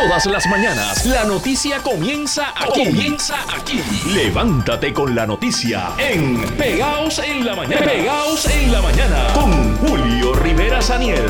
Todas las mañanas, la noticia comienza aquí. Levántate con la noticia en Pegaos en la Mañana. Pegaos en la Mañana con Julio Rivera Saniel.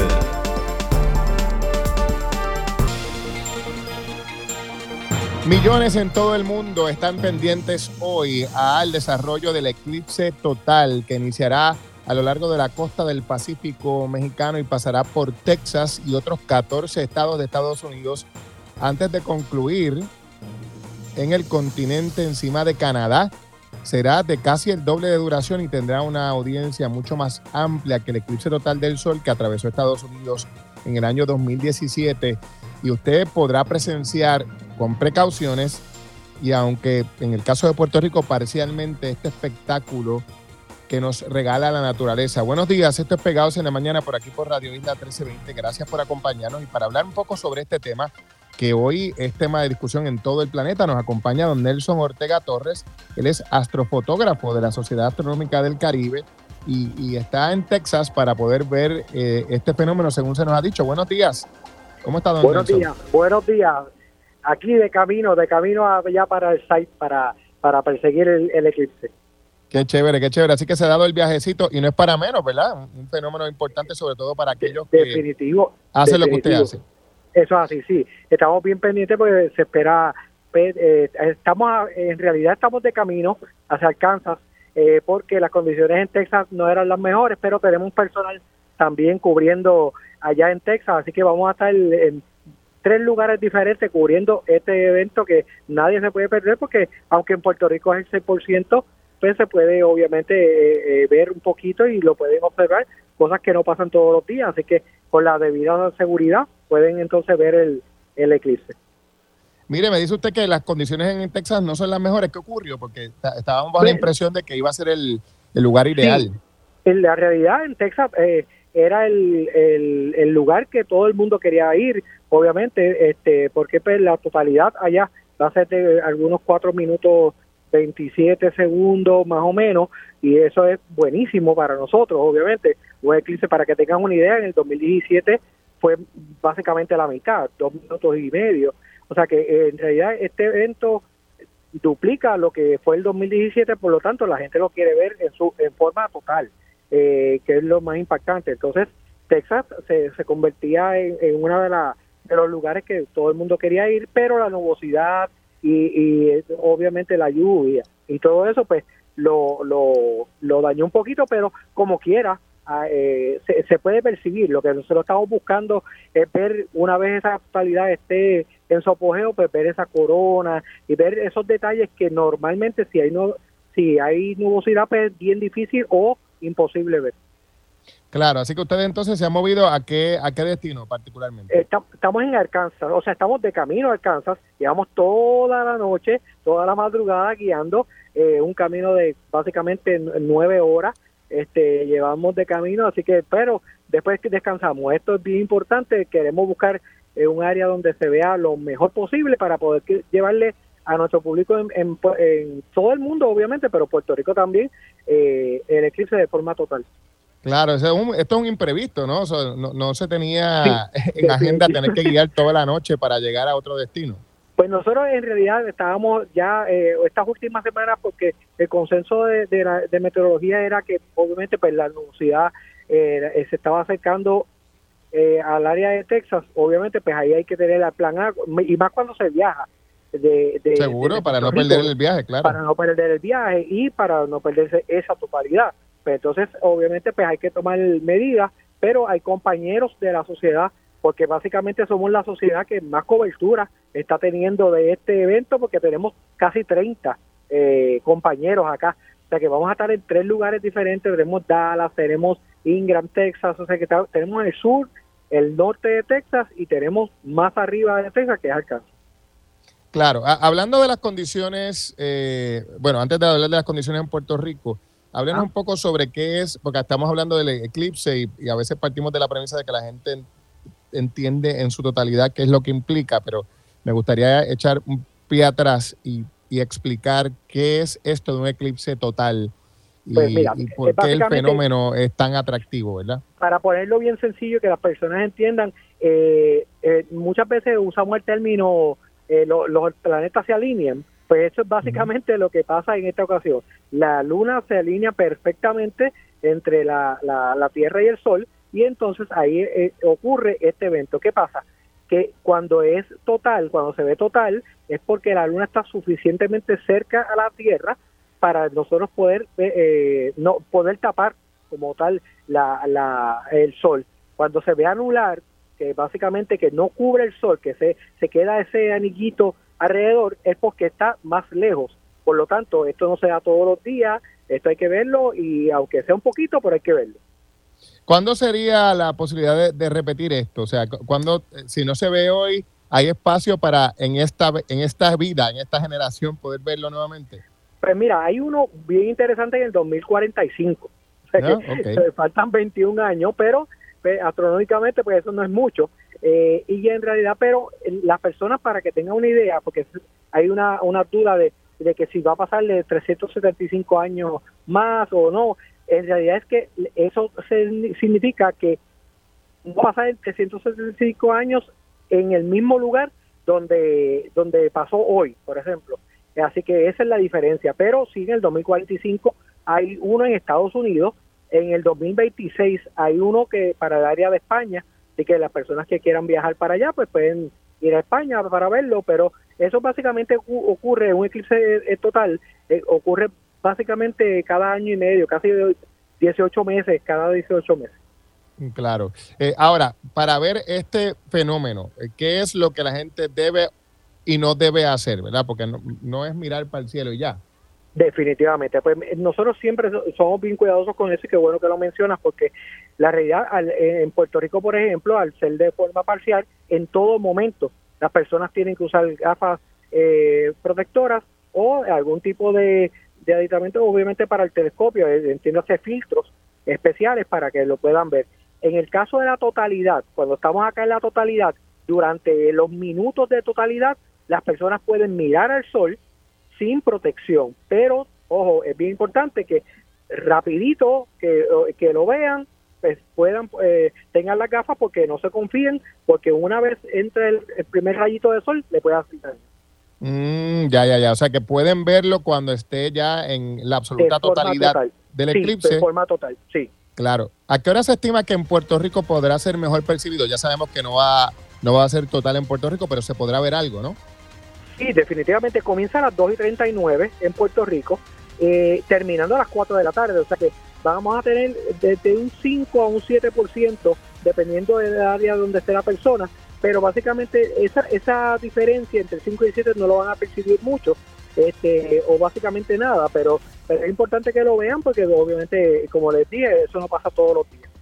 Millones en todo el mundo están pendientes hoy al desarrollo del eclipse total que iniciará a lo largo de la costa del Pacífico mexicano y pasará por Texas y otros 14 estados de Estados Unidos antes de concluir en el continente encima de Canadá. Será de casi el doble de duración y tendrá una audiencia mucho más amplia que el eclipse total del Sol que atravesó Estados Unidos en el año 2017, y usted podrá presenciar con precauciones, y aunque en el caso de Puerto Rico parcialmente, este espectáculo que nos regala la naturaleza. Buenos días, esto es Pegados en la Mañana por aquí por Radio Isla 1320. Gracias por acompañarnos, y para hablar un poco sobre este tema, que hoy es tema de discusión en todo el planeta, nos acompaña don Nelson Ortega Torres. Él es astrofotógrafo de la Sociedad Astronómica del Caribe y está en Texas para poder ver este fenómeno según se nos ha dicho. Buenos días. ¿Cómo está, don Nelson? Buenos días. Aquí de camino allá para el site para perseguir el eclipse. Qué chévere, qué chévere. Así que se ha dado el viajecito y no es para menos, ¿verdad? Un fenómeno importante, sobre todo para aquellos que hacen lo que usted hace. Eso es así, sí. Estamos bien pendientes porque se espera. En realidad estamos de camino hacia Arkansas porque las condiciones en Texas no eran las mejores, pero tenemos personal también cubriendo allá en Texas, así que vamos a estar en 3 lugares diferentes cubriendo este evento que nadie se puede perder, porque aunque en Puerto Rico es el 6%, pues se puede obviamente ver un poquito y lo pueden observar, cosas que no pasan todos los días, así que con la debida seguridad pueden entonces ver el eclipse. Mire, me dice usted que las condiciones en Texas no son las mejores. ¿Qué ocurrió? Porque estábamos bajo la impresión de que iba a ser el lugar ideal. Sí, en la realidad en Texas era el lugar que todo el mundo quería ir, obviamente, porque pues, la totalidad allá va a ser de algunos 4 minutos 27 segundos más o menos, y eso es buenísimo para nosotros, obviamente. Un eclipse, para que tengan una idea, en el 2017 fue básicamente la mitad, 2 minutos y medio. O sea que en realidad este evento duplica lo que fue el 2017, por lo tanto la gente lo quiere ver en forma total, que es lo más impactante. Entonces Texas se convertía en uno de los lugares que todo el mundo quería ir, pero la nubosidad y obviamente la lluvia y todo eso pues lo dañó un poquito, pero como quiera se puede percibir. Lo que nosotros estamos buscando es ver, una vez esa totalidad esté en su apogeo, pues ver esa corona y ver esos detalles que normalmente si hay nubosidad pues es bien difícil o imposible ver. Claro, así que ustedes entonces se han movido ¿a qué destino particularmente? Estamos en Arkansas, o sea, estamos de camino a Arkansas, llevamos toda la noche, toda la madrugada guiando un camino de básicamente 9 horas, llevamos de camino, así que, pero después que descansamos, esto es bien importante, queremos buscar un área donde se vea lo mejor posible para poder llevarle a nuestro público en todo el mundo, obviamente, pero Puerto Rico también, el eclipse de forma total. Claro, esto es un imprevisto, ¿no? O sea, no se tenía en agenda tener que guiar toda la noche para llegar a otro destino. Pues nosotros en realidad estábamos ya estas últimas semanas, porque el consenso de meteorología era que obviamente pues la nubosidad se estaba acercando al área de Texas. Obviamente pues ahí hay que tener el plan A, y más cuando se viaja. Seguro, para no perder el viaje, claro. Para no perder el viaje y para no perderse esa totalidad. Pues entonces, obviamente, pues hay que tomar medidas, pero hay compañeros de la sociedad, porque básicamente somos la sociedad que más cobertura está teniendo de este evento, porque tenemos casi 30 compañeros acá. O sea que vamos a estar en 3 lugares diferentes. Tenemos Dallas, tenemos Ingram, Texas, o sea que tenemos el sur, el norte de Texas, y tenemos más arriba de Texas, que es Arkansas. Claro, hablando de las condiciones, antes de hablar de las condiciones en Puerto Rico, háblenos un poco sobre qué es, porque estamos hablando del eclipse y a veces partimos de la premisa de que la gente entiende en su totalidad qué es lo que implica, pero me gustaría echar un pie atrás y explicar qué es esto de un eclipse total. Pues mira, y por qué el básicamente, fenómeno es tan atractivo, ¿verdad? para ponerlo bien sencillo y que las personas entiendan, muchas veces usamos el término los planetas se alinean, pues eso es básicamente lo que pasa en esta ocasión. La luna se alinea perfectamente entre la Tierra y el Sol, y entonces ahí ocurre este evento. ¿Qué pasa? Que cuando es total, cuando se ve total, es porque la luna está suficientemente cerca a la Tierra para nosotros poder no poder tapar como tal el sol. Cuando se ve anular, que básicamente que no cubre el sol, que se queda ese anillito alrededor, es porque está más lejos. Por lo tanto, esto no se da todos los días, esto hay que verlo, y aunque sea un poquito, pero hay que verlo. ¿Cuándo sería la posibilidad de repetir esto? O sea, cuando, si no se ve hoy, ¿hay espacio para en esta vida, en esta generación, poder verlo nuevamente? Pues mira, hay uno bien interesante en el 2045. O sea que faltan 21 años, pero astronómicamente pues eso no es mucho. Y en realidad, pero las personas, para que tengan una idea, porque hay una duda de que si va a pasarle 375 años más o no, en realidad es que eso significa que va a pasar en 375 años en el mismo lugar donde pasó hoy, por ejemplo. Así que esa es la diferencia. Pero sí, en el 2045 hay uno en Estados Unidos, en el 2026 hay uno que para el área de España, así que las personas que quieran viajar para allá pues pueden ir a España para verlo, pero eso básicamente ocurre, un eclipse total, ocurre básicamente cada año y medio, casi 18 meses, cada 18 meses. Claro. Ahora, para ver este fenómeno, ¿qué es lo que la gente debe y no debe hacer, verdad? Porque no es mirar para el cielo y ya. Definitivamente, pues nosotros siempre somos bien cuidadosos con eso, y qué bueno que lo mencionas, porque la realidad en Puerto Rico, por ejemplo, al ser de forma parcial, en todo momento las personas tienen que usar gafas protectoras o algún tipo de aditamento, obviamente para el telescopio, entiéndase filtros especiales para que lo puedan ver. En el caso de la totalidad, cuando estamos acá en la totalidad, durante los minutos de totalidad, las personas pueden mirar al sol sin protección, pero ojo, es bien importante que rapidito que lo vean, pues puedan tengan las gafas, porque no se confíen, porque una vez entra el primer rayito de sol le puede hacer daño. Ya, o sea que pueden verlo cuando esté ya en la absoluta totalidad del eclipse. Sí, de forma total, sí. Claro. ¿A qué hora se estima que en Puerto Rico podrá ser mejor percibido? Ya sabemos que no va a ser total en Puerto Rico, pero se podrá ver algo, ¿no? Sí, definitivamente comienza a las 2:39 en Puerto Rico, terminando a las 4 de la tarde, o sea que vamos a tener desde un 5 a un 7%, dependiendo del área donde esté la persona, pero básicamente esa diferencia entre 5 y 7 no lo van a percibir mucho, o básicamente nada, pero es importante que lo vean, porque obviamente, como les dije, eso no pasa todos los días.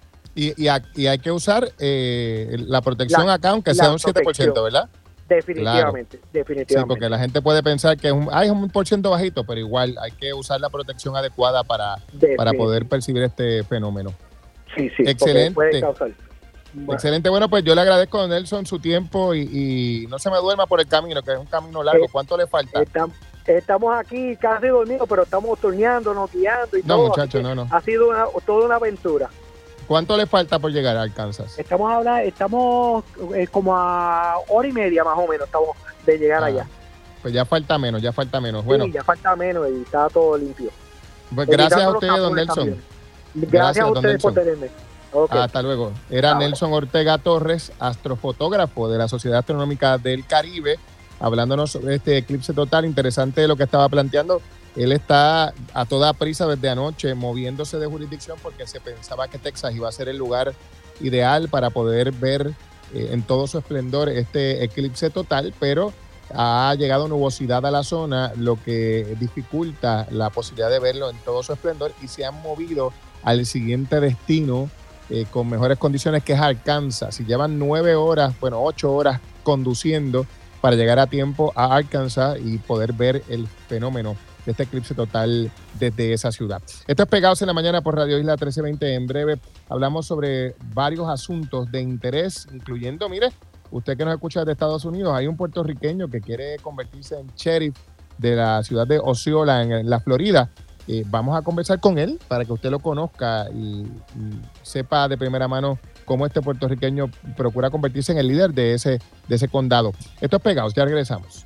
Y hay que usar la protección acá, aunque sea un 7%, ¿verdad? Definitivamente, claro. definitivamente. Sí, porque la gente puede pensar que es un por ciento bajito, pero igual hay que usar la protección adecuada para poder percibir este fenómeno. Sí, excelente. Puede causar. Bueno. Excelente. Bueno, pues yo le agradezco a Nelson su tiempo y no se me duerma por el camino, que es un camino largo. ¿Cuánto le falta? Estamos aquí casi dormidos, pero estamos torneándonos, guiando y todo. No, muchachos, no. Ha sido toda una aventura. ¿Cuánto le falta por llegar a Arkansas? Estamos como a hora y media más o menos estamos de llegar allá. Pues ya falta menos. Bueno, sí, ya falta menos y está todo limpio. Pues gracias a ustedes, don Nelson. Gracias a ustedes por tenerme. Okay. Hasta luego. Era Nelson Ortega Torres, astrofotógrafo de la Sociedad Astronómica del Caribe, hablándonos sobre este eclipse total. Interesante lo que estaba planteando. Él está a toda prisa desde anoche moviéndose de jurisdicción, porque se pensaba que Texas iba a ser el lugar ideal para poder ver en todo su esplendor este eclipse total, pero ha llegado nubosidad a la zona, lo que dificulta la posibilidad de verlo en todo su esplendor, y se han movido al siguiente destino con mejores condiciones, que es Arkansas. Si llevan 8 horas conduciendo para llegar a tiempo a Arkansas y poder ver el fenómeno de este eclipse total desde esa ciudad. Esto es Pegados en la Mañana por Radio Isla 1320. En breve hablamos sobre varios asuntos de interés, incluyendo, mire, usted que nos escucha desde Estados Unidos, hay un puertorriqueño que quiere convertirse en sheriff de la ciudad de Osceola, en la Florida, Vamos a conversar con él para que usted lo conozca y sepa de primera mano cómo este puertorriqueño procura convertirse en el líder de ese condado. Esto es Pegados, ya regresamos.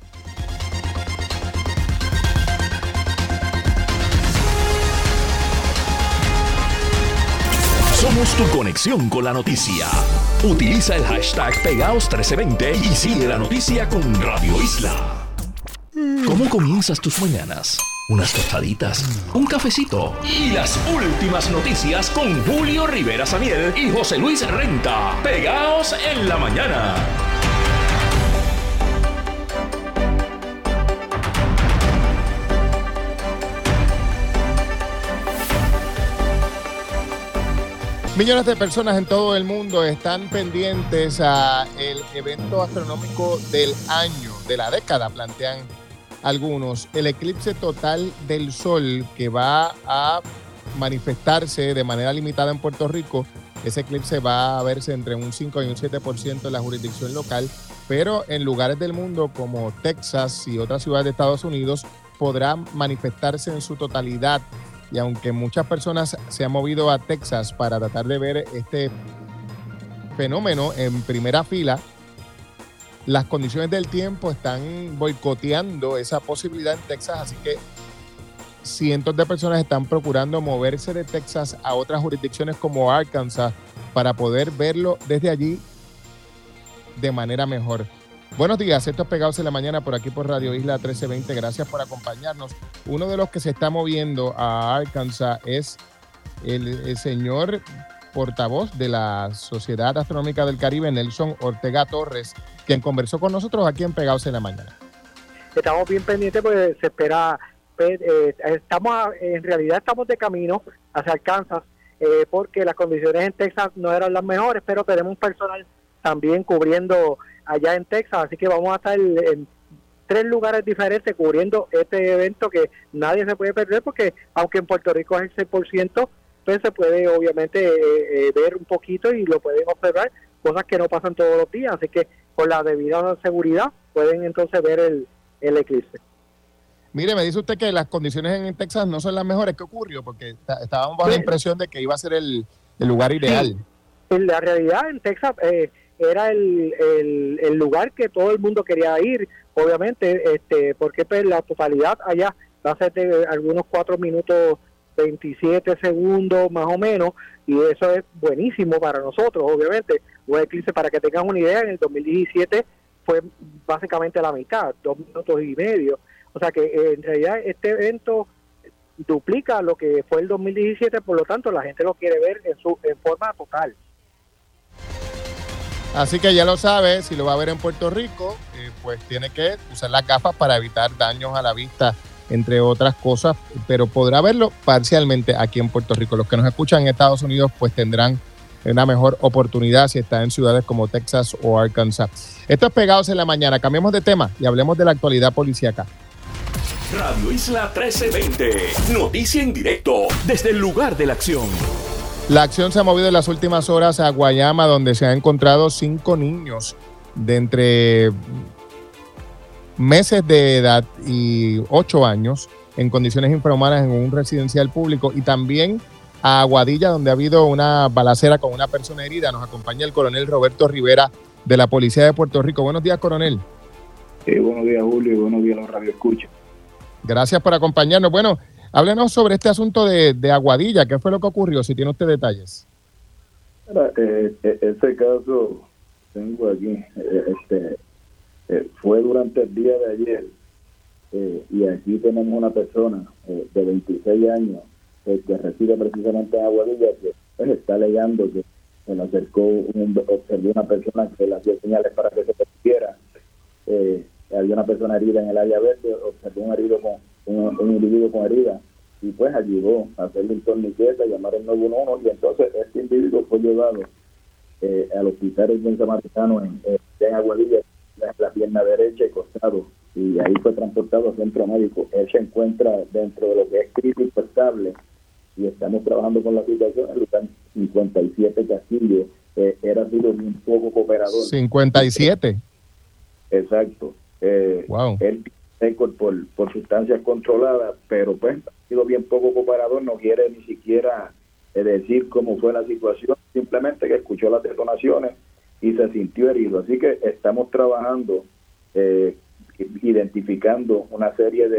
Somos tu conexión con la noticia. Utiliza el hashtag Pegaos1320 y sigue la noticia con Radio Isla. ¿Cómo comienzas tus mañanas? Unas tostaditas, un cafecito y las últimas noticias con Julio Rivera Samiel y José Luis Renta. Pegaos en la mañana. Millones de personas en todo el mundo están pendientes a el evento astronómico del año, de la década, plantean algunos. El eclipse total del Sol que va a manifestarse de manera limitada en Puerto Rico. Ese eclipse va a verse entre un 5 y un 7% en la jurisdicción local, pero en lugares del mundo como Texas y otras ciudades de Estados Unidos podrá manifestarse en su totalidad. Y aunque muchas personas se han movido a Texas para tratar de ver este fenómeno en primera fila, las condiciones del tiempo están boicoteando esa posibilidad en Texas, así que cientos de personas están procurando moverse de Texas a otras jurisdicciones como Arkansas para poder verlo desde allí de manera mejor. Buenos días, esto es Pegados en la Mañana por aquí por Radio Isla 1320. Gracias por acompañarnos. Uno de los que se está moviendo a Arkansas es el señor portavoz de la Sociedad Astronómica del Caribe, Nelson Ortega Torres, quien conversó con nosotros aquí en Pegados en la Mañana. Estamos bien pendientes porque se espera, en realidad estamos de camino hacia Arkansas porque las condiciones en Texas no eran las mejores, pero tenemos personal también cubriendo allá en Texas, así que vamos a estar en 3 lugares diferentes cubriendo este evento que nadie se puede perder, porque aunque en Puerto Rico es el 6%, pues se puede obviamente ver un poquito y lo pueden observar, cosas que no pasan todos los días, así que con la debida seguridad pueden entonces ver el eclipse. Mire, me dice usted que las condiciones en Texas no son las mejores. ¿Qué ocurrió? Porque estábamos bajo la impresión de que iba a ser el lugar ideal. Sí. En la realidad en Texas era el lugar que todo el mundo quería ir, obviamente, porque pues la totalidad allá va a ser de algunos 4 minutos 27 segundos más o menos, y eso es buenísimo para nosotros, obviamente. Un eclipse, para que tengan una idea, en el 2017 fue básicamente la mitad, 2 minutos y medio. O sea que en realidad este evento duplica lo que fue el 2017, por lo tanto la gente lo quiere ver en forma total. Así que ya lo sabe, si lo va a ver en Puerto Rico, pues tiene que usar las gafas para evitar daños a la vista, entre otras cosas, pero podrá verlo parcialmente aquí en Puerto Rico. Los que nos escuchan en Estados Unidos pues tendrán una mejor oportunidad si está en ciudades como Texas o Arkansas. Esto es Pegados en la Mañana. Cambiemos de tema y hablemos de la actualidad policíaca. Radio Isla 1320, noticia en directo desde el lugar de la acción. La acción se ha movido en las últimas horas a Guayama, donde se han encontrado 5 niños de entre meses de edad y 8 años en condiciones infrahumanas en un residencial público, y también a Aguadilla, donde ha habido una balacera con una persona herida. Nos acompaña el coronel Roberto Rivera de la Policía de Puerto Rico. Buenos días, coronel. Buenos días, Julio, y buenos días a los radioescuchas. Gracias por acompañarnos. Bueno, háblenos sobre este asunto de Aguadilla. ¿Qué fue lo que ocurrió? Si tiene usted detalles. Ese caso tengo aquí. Fue durante el día de ayer, y aquí tenemos una persona de 26 años que reside precisamente en Aguadilla, que pues, está alegando que se le acercó, observó una persona que le hacía señales para que se perdiera. Había una persona herida en el área verde, observó un individuo con herida, y pues ayudó a hacerle un torniquete, a llamar al 911, y entonces este individuo fue llevado al hospital del Buen Samaritano en Aguadilla, la pierna derecha y costado, y ahí fue transportado a centro médico. Él se encuentra dentro de lo que es crítico estable, y estamos trabajando con la situación. El lugar 57 Castillo era sido un poco cooperador. 57. Exacto. Wow. Él récord por sustancias controladas, pero pues ha sido bien poco cooperador, no quiere ni siquiera decir cómo fue la situación, simplemente que escuchó las detonaciones y se sintió herido. Así que estamos trabajando, identificando una serie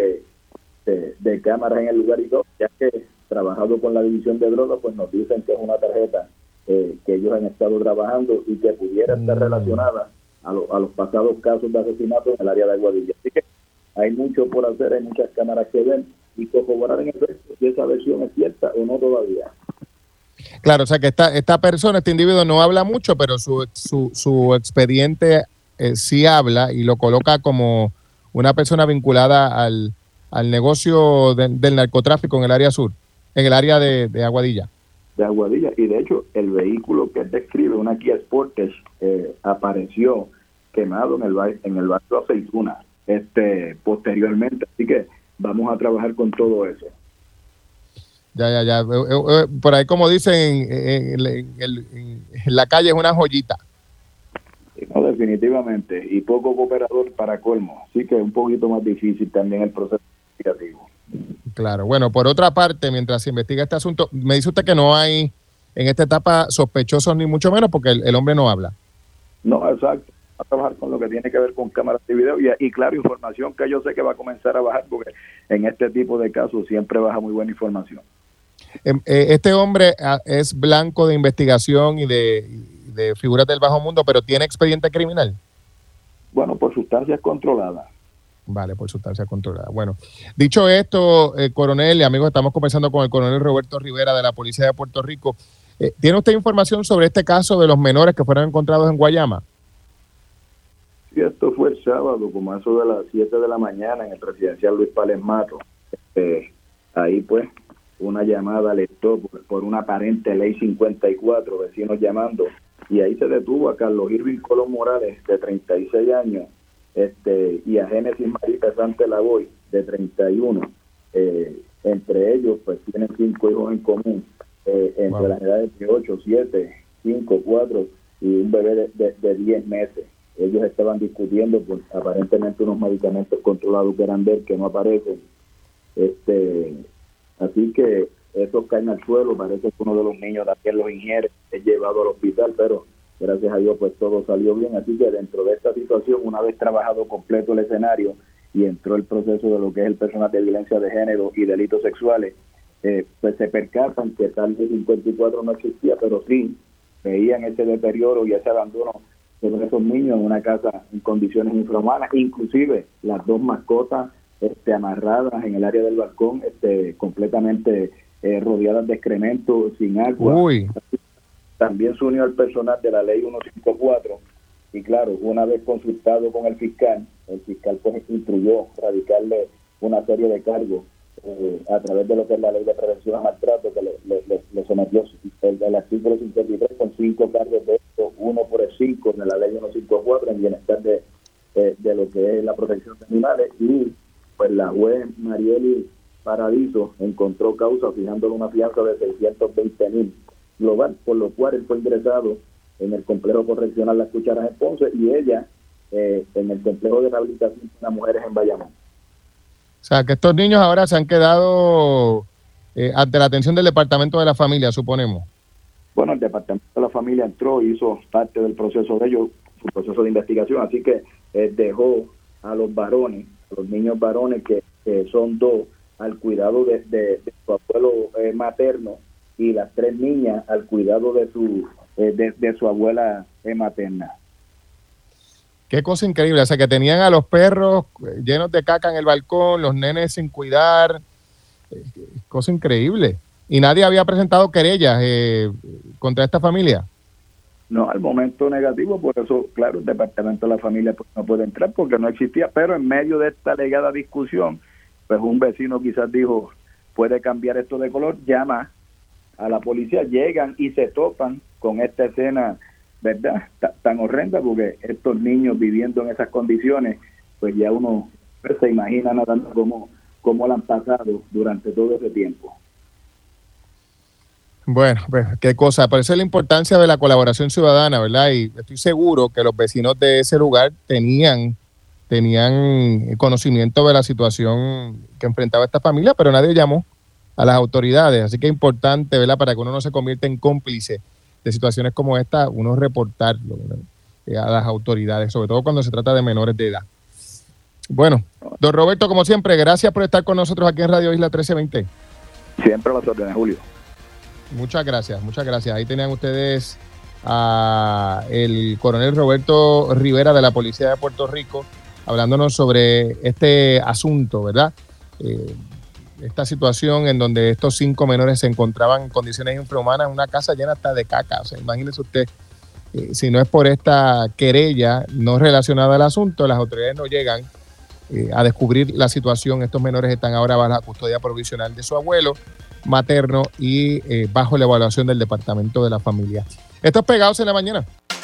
de cámaras en el lugar y todo, ya que trabajado con la división de drogas, pues nos dicen que es una tarjeta que ellos han estado trabajando y que pudiera estar relacionada a los pasados casos de asesinato en el área de Aguadilla. Así que hay mucho por hacer, hay muchas cámaras que ven y corroborar en el resto si esa versión es cierta o no todavía. Claro, o sea que esta persona, este individuo no habla mucho, pero su expediente sí habla y lo coloca como una persona vinculada al negocio del narcotráfico en el área sur, en el área de Aguadilla. De Aguadilla, y de hecho el vehículo que él describe, una Kia Sportage, apareció quemado en el barrio Aceituna posteriormente, así que vamos a trabajar con todo eso. Ya. Por ahí, como dicen, en la calle es una joyita. No, definitivamente, y poco cooperador para colmo, así que es un poquito más difícil también el proceso investigativo. Claro. Bueno, por otra parte, mientras se investiga este asunto, me dice usted que no hay en esta etapa sospechosos ni mucho menos porque el hombre no habla. No, exacto. A trabajar con lo que tiene que ver con cámaras de video y claro, información que yo sé que va a comenzar a bajar porque en este tipo de casos siempre baja muy buena información. Este hombre es blanco de investigación y de figuras del bajo mundo, pero ¿tiene expediente criminal? Bueno, por sustancias controladas. Vale, por sustancias controladas. Bueno, dicho esto, coronel y amigos, estamos conversando con el coronel Roberto Rivera de la Policía de Puerto Rico. ¿Tiene usted información sobre este caso de los menores que fueron encontrados en Guayama? Sí, esto fue el sábado, como a eso de las 7 de la mañana en el residencial Luis Pález Mato. Ahí pues una llamada alertó por una aparente ley 54, vecinos llamando, y ahí se detuvo a Carlos Irving Colón Morales, de 36 años, y a Génesis María Pesante Lavoy, de 31. Entre ellos pues tienen 5 hijos en común, entre las edades de 8, 7, 5, 4 y un bebé de 10 meses. Ellos estaban discutiendo por aparentemente unos medicamentos controlados que eran de él, que no aparecen. Así que esos caen al suelo, parece que uno de los niños también los ingiere, es llevado al hospital, pero gracias a Dios pues todo salió bien. Así que dentro de esta situación, una vez trabajado completo el escenario y entró el proceso de lo que es el personal de violencia de género y delitos sexuales, pues se percatan que tal vez 54 no existía, pero sí veían ese deterioro y ese abandono de esos niños en una casa en condiciones infrahumanas, inclusive las 2 mascotas amarradas en el área del balcón, completamente rodeadas de excremento, sin agua. Uy. También se unió al personal de la ley 154 y claro, una vez consultado con el fiscal pues instruyó radicarle una serie de cargos a través de lo que es la ley de prevención a maltrato, que le sometió el artículo 53 con 5 cargos de esto, uno por el 5 de la ley 154 en bienestar de lo que es la protección de animales, y pues la juez Marieli Paradiso encontró causa fijándole una fianza de 620,000 global, por lo cual él fue ingresado en el complejo correccional Las Cucharas en Ponce y ella en el complejo de rehabilitación de las mujeres en Bayamón. O sea, que estos niños ahora se han quedado ante la atención del Departamento de la Familia, suponemos. Bueno, el Departamento de la Familia entró y hizo parte del proceso de ellos, su proceso de investigación, así que dejó a los varones, a los niños varones que son 2, al cuidado de su abuelo materno, y las 3 niñas al cuidado de su abuela materna. Qué cosa increíble, o sea que tenían a los perros llenos de caca en el balcón, los nenes sin cuidar, cosa increíble. ¿Y nadie había presentado querellas contra esta familia? No, al momento negativo, por eso, claro, el Departamento de la Familia pues, no puede entrar porque no existía, pero en medio de esta alegada discusión, pues un vecino quizás dijo, puede cambiar esto de color, llama a la policía, llegan y se topan con esta escena, ¿verdad?, tan horrenda, porque estos niños viviendo en esas condiciones, pues ya uno se imagina nada cómo la han pasado durante todo ese tiempo. Bueno, pues qué cosa, por eso es la importancia de la colaboración ciudadana, ¿verdad? Y estoy seguro que los vecinos de ese lugar tenían tenían conocimiento de la situación que enfrentaba esta familia, pero nadie llamó a las autoridades. Así que es importante, ¿verdad?, para que uno no se convierta en cómplice de situaciones como esta, uno reportarlo, ¿no?, a las autoridades, sobre todo cuando se trata de menores de edad. Bueno, don Roberto, como siempre, gracias por estar con nosotros aquí en Radio Isla 1320. Siempre a las órdenes, Julio. Muchas gracias, muchas gracias. Ahí tenían ustedes a el coronel Roberto Rivera de la Policía de Puerto Rico hablándonos sobre este asunto, ¿verdad? Esta situación en donde estos 5 menores se encontraban en condiciones infrahumanas en una casa llena hasta de caca. O sea, imagínese usted, si no es por esta querella no relacionada al asunto, las autoridades no llegan a descubrir la situación. Estos menores están ahora bajo la custodia provisional de su abuelo materno y bajo la evaluación del Departamento de la Familia. Estos Pegados en la Mañana.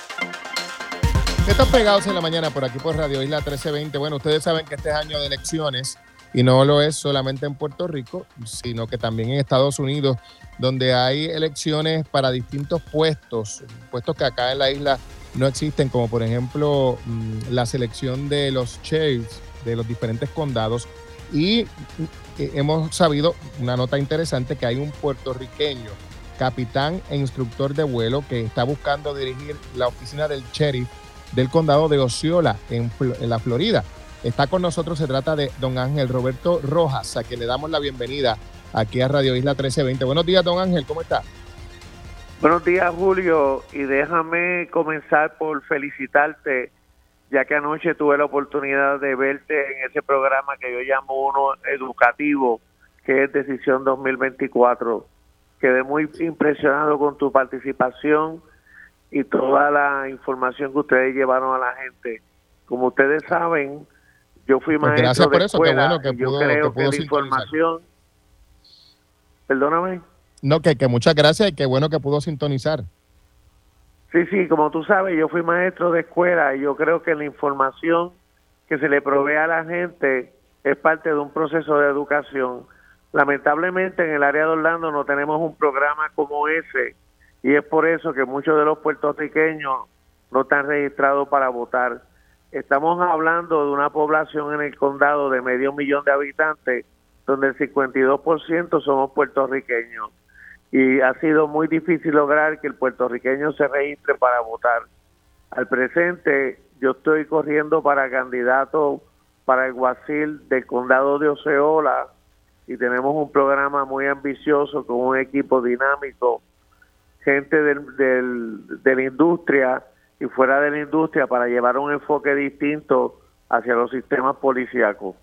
Estos Pegados en la Mañana por aquí por Radio Isla 1320. Bueno, ustedes saben que este es año de elecciones y no lo es solamente en Puerto Rico, sino que también en Estados Unidos, donde hay elecciones para distintos puestos que acá en la isla no existen, como por ejemplo la selección de los sheriffs de los diferentes condados. Y hemos sabido, una nota interesante, que hay un puertorriqueño, capitán e instructor de vuelo, que está buscando dirigir la oficina del sheriff del condado de Osceola, en la Florida. Está con nosotros, se trata de don Ángel Roberto Rojas, a quien le damos la bienvenida aquí a Radio Isla 1320. Buenos días, don Ángel, ¿cómo está? Buenos días, Julio, y déjame comenzar por felicitarte, ya que anoche tuve la oportunidad de verte en ese programa que yo llamo uno educativo, que es Decisión 2024. Quedé muy impresionado con tu participación y toda la información que ustedes llevaron a la gente. Como ustedes saben, yo fui maestro de escuela, y yo creo que la información... Perdóname. No, que muchas gracias y qué bueno que pudo sintonizar. Sí, como tú sabes, yo fui maestro de escuela y yo creo que la información que se le provee a la gente es parte de un proceso de educación. Lamentablemente en el área de Orlando no tenemos un programa como ese y es por eso que muchos de los puertorriqueños no están registrados para votar. Estamos hablando de una población en el condado de 500,000 de habitantes, donde el 52% somos puertorriqueños. Y ha sido muy difícil lograr que el puertorriqueño se registre para votar. Al presente, yo estoy corriendo para candidato para el alguacil del condado de Osceola y tenemos un programa muy ambicioso con un equipo dinámico, gente de la industria y fuera de la industria para llevar un enfoque distinto hacia los sistemas policíacos.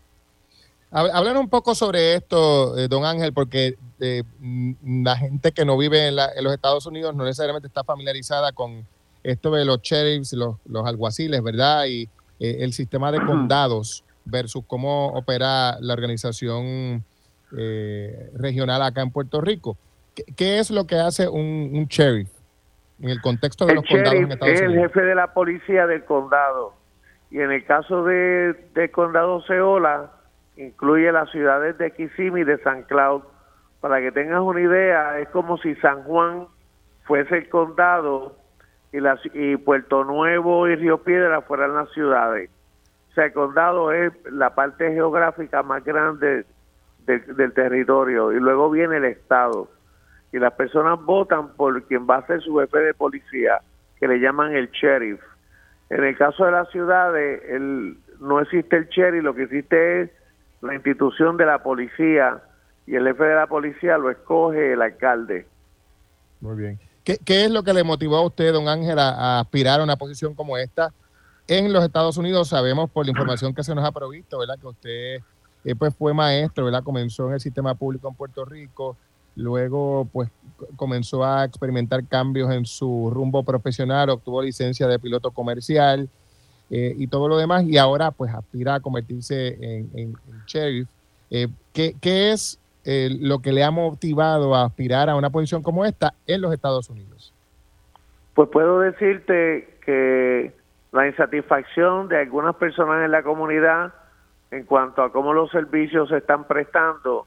Hablar un poco sobre esto, don Ángel, porque la gente que no vive en los Estados Unidos no necesariamente está familiarizada con esto de los sheriffs, los alguaciles, ¿verdad? Y el sistema de condados versus cómo opera la organización regional acá en Puerto Rico. ¿Qué es lo que hace un sheriff en el contexto de los condados en Estados Unidos? Es el jefe de la policía del condado. Y en el caso del condado Osceola, incluye las ciudades de Kissimmee y de San Cloud. Para que tengas una idea, es como si San Juan fuese el condado y Puerto Nuevo y Río Piedra fueran las ciudades. O sea, el condado es la parte geográfica más grande del territorio y luego viene el estado. Y las personas votan por quien va a ser su jefe de policía, que le llaman el sheriff. En el caso de las ciudades, no existe el sheriff, lo que existe es la institución de la policía y el jefe de la policía lo escoge el alcalde. Muy bien. ¿Qué es lo que le motivó a usted, don Ángel, a aspirar a una posición como esta en los Estados Unidos? Sabemos por la información que se nos ha provisto, ¿verdad?, que usted pues fue maestro, ¿verdad? Comenzó en el sistema público en Puerto Rico, luego pues comenzó a experimentar cambios en su rumbo profesional, obtuvo licencia de piloto comercial y todo lo demás, y ahora pues aspira a convertirse en sheriff. ¿Qué es lo que le ha motivado a aspirar a una posición como esta en los Estados Unidos? Pues puedo decirte que la insatisfacción de algunas personas en la comunidad en cuanto a cómo los servicios se están prestando,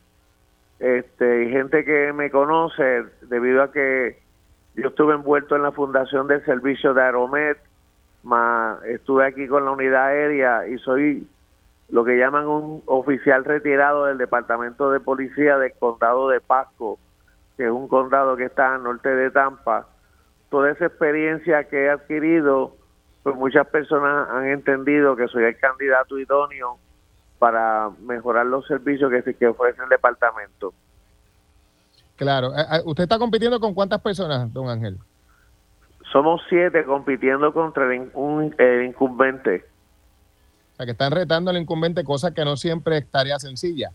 y gente que me conoce debido a que yo estuve envuelto en la fundación del servicio de Aeromed, más estuve aquí con la unidad aérea y soy lo que llaman un oficial retirado del Departamento de Policía del Condado de Pasco, que es un condado que está al norte de Tampa. Toda esa experiencia que he adquirido, pues muchas personas han entendido que soy el candidato idóneo para mejorar los servicios que ofrece el departamento. Claro. ¿Usted está compitiendo con cuántas personas, don Ángel? Somos 7 compitiendo contra el incumbente. O sea, que están retando al incumbente, cosa que no siempre es tarea sencilla.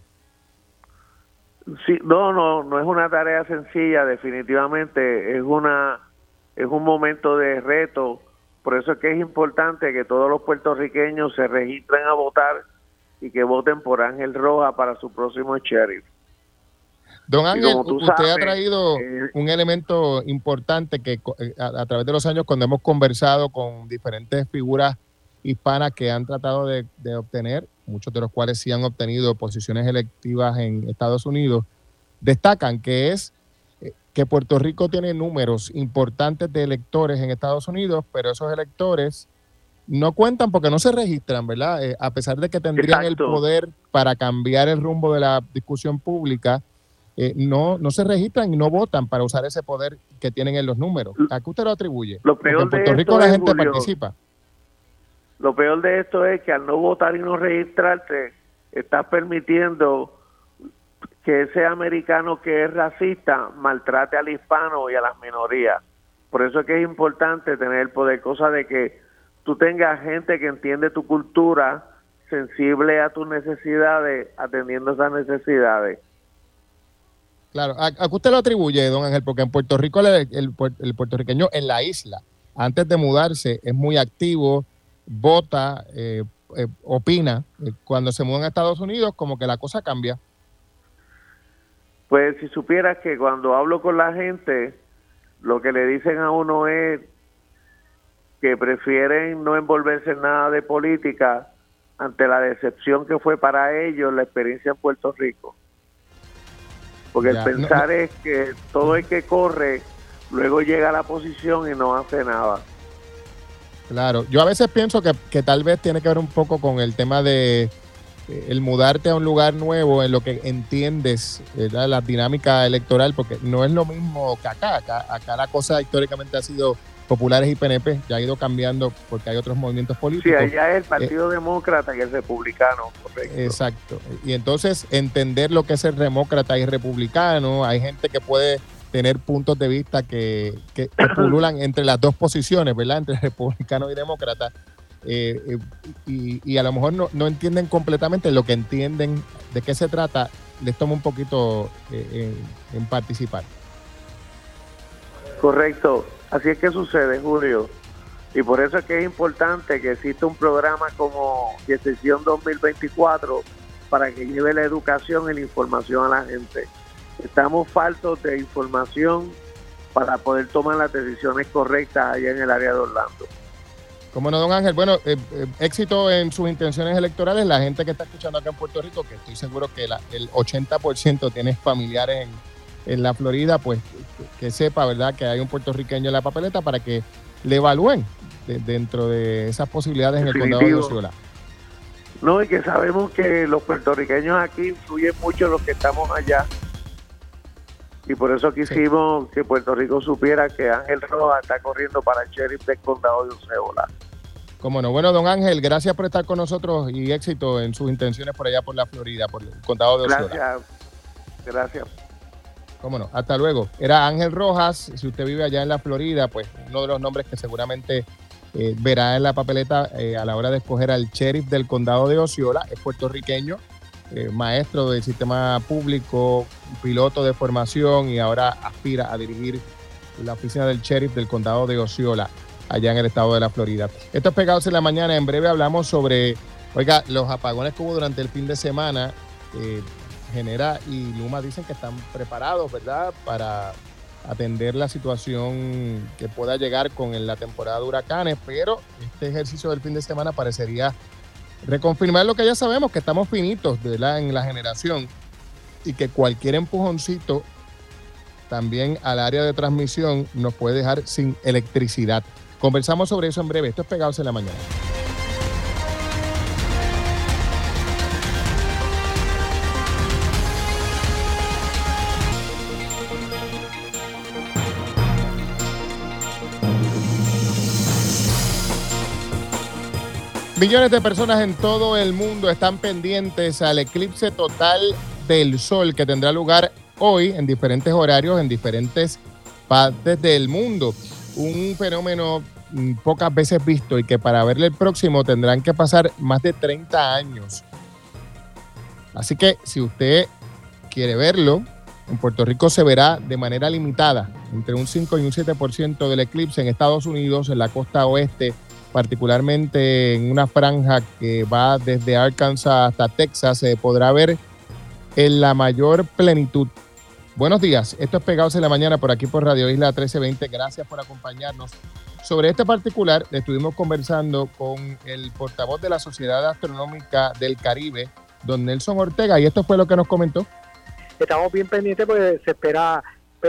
Sí, no es una tarea sencilla, definitivamente es un momento de reto. Por eso es que es importante que todos los puertorriqueños se registren a votar y que voten por Ángel Rojas para su próximo sheriff. Don Ángel, usted sabes, ha traído un elemento importante que a través de los años, cuando hemos conversado con diferentes figuras hispanas que han tratado de obtener, muchos de los cuales sí han obtenido posiciones electivas en Estados Unidos, destacan que es que Puerto Rico tiene números importantes de electores en Estados Unidos, pero esos electores no cuentan porque no se registran, ¿verdad? A pesar de que tendrían el poder para cambiar el rumbo de la discusión pública, no se registran y no votan para usar ese poder que tienen en los números. ¿A qué usted lo atribuye? Porque en Puerto Rico la gente participa. Lo peor de esto es que al no votar y no registrarte, estás permitiendo que ese americano que es racista maltrate al hispano y a las minorías. Por eso es que es importante tener el poder, cosa de que tú tengas gente que entiende tu cultura, sensible a tus necesidades, atendiendo esas necesidades. Claro, ¿a qué usted lo atribuye, don Ángel? Porque en Puerto Rico el puertorriqueño en la isla, antes de mudarse, es muy activo, vota, opina. Cuando se mudan a Estados Unidos, como que la cosa cambia. Pues si supieras que cuando hablo con la gente, lo que le dicen a uno es que prefieren no envolverse en nada de política ante la decepción que fue para ellos la experiencia en Puerto Rico. Porque el pensar es que todo el que corre luego llega a la posición y no hace nada. Claro, yo a veces pienso que tal vez tiene que ver un poco con el tema de el mudarte a un lugar nuevo en lo que entiendes, ¿verdad?, la dinámica electoral, porque no es lo mismo que acá. Acá la cosa históricamente ha sido populares y PNP, ya ha ido cambiando porque hay otros movimientos políticos. Sí, allá es el Partido Demócrata y el Republicano, correcto. Exacto. Y entonces entender lo que es el demócrata y republicano, hay gente que puede tener puntos de vista que pululan entre las dos posiciones, ¿verdad?, entre republicano y demócrata. Y a lo mejor no entienden completamente lo que entienden de qué se trata, les toma un poquito en participar. Correcto, así es que sucede, Julio, y por eso es que es importante que exista un programa como Sesión 2024 para que lleve la educación y la información a la gente. Estamos faltos de información para poder tomar las decisiones correctas allá en el área de Orlando. Cómo no, don Ángel. Bueno, éxito en sus intenciones electorales. La gente que está escuchando acá en Puerto Rico, que estoy seguro que el 80% tiene familiares en la Florida, pues que sepa, ¿verdad?, que hay un puertorriqueño en la papeleta para que le evalúen dentro de esas posibilidades en el condado de Osceola. No, y que sabemos que los puertorriqueños aquí influyen mucho en los que estamos allá. Y por eso quisimos que Puerto Rico supiera que Ángel Rojas está corriendo para el sheriff del condado de Osceola. Cómo no. Bueno, don Ángel, gracias por estar con nosotros y éxito en sus intenciones por allá por la Florida, por el condado de Osceola. Gracias. Cómo no. Hasta luego. Era Ángel Rojas. Si usted vive allá en la Florida, pues uno de los nombres que seguramente verá en la papeleta a la hora de escoger al sheriff del condado de Osceola. Es puertorriqueño, maestro del sistema público, piloto de formación y ahora aspira a dirigir la oficina del sheriff del condado de Osceola, allá en el estado de la Florida. Esto es Pegados en la Mañana. En breve hablamos sobre, los apagones que hubo durante el fin de semana. Genera y Luma dicen que están preparados, ¿verdad?, para atender la situación que pueda llegar con la temporada de huracanes, pero este ejercicio del fin de semana parecería reconfirmar lo que ya sabemos, que estamos finitos, ¿verdad?, en la generación y que cualquier empujoncito también al área de transmisión nos puede dejar sin electricidad. Conversamos sobre eso en breve. Esto es Pegados en la Mañana. Millones de personas en todo el mundo están pendientes al eclipse total del Sol que tendrá lugar hoy en diferentes horarios en diferentes partes del mundo. Un fenómeno pocas veces visto y que para verle el próximo tendrán que pasar más de 30 años. Así que si usted quiere verlo, en Puerto Rico se verá de manera limitada, entre un 5 y un 7% del eclipse en Estados Unidos, en la costa oeste, particularmente en una franja que va desde Arkansas hasta Texas, se podrá ver en la mayor plenitud. Buenos días, esto es Pegados en la Mañana por aquí por Radio Isla 1320. Gracias por acompañarnos. Sobre este particular, estuvimos conversando con el portavoz de la Sociedad Astronómica del Caribe, don Nelson Ortega, y esto fue lo que nos comentó. Estamos bien pendientes porque se espera,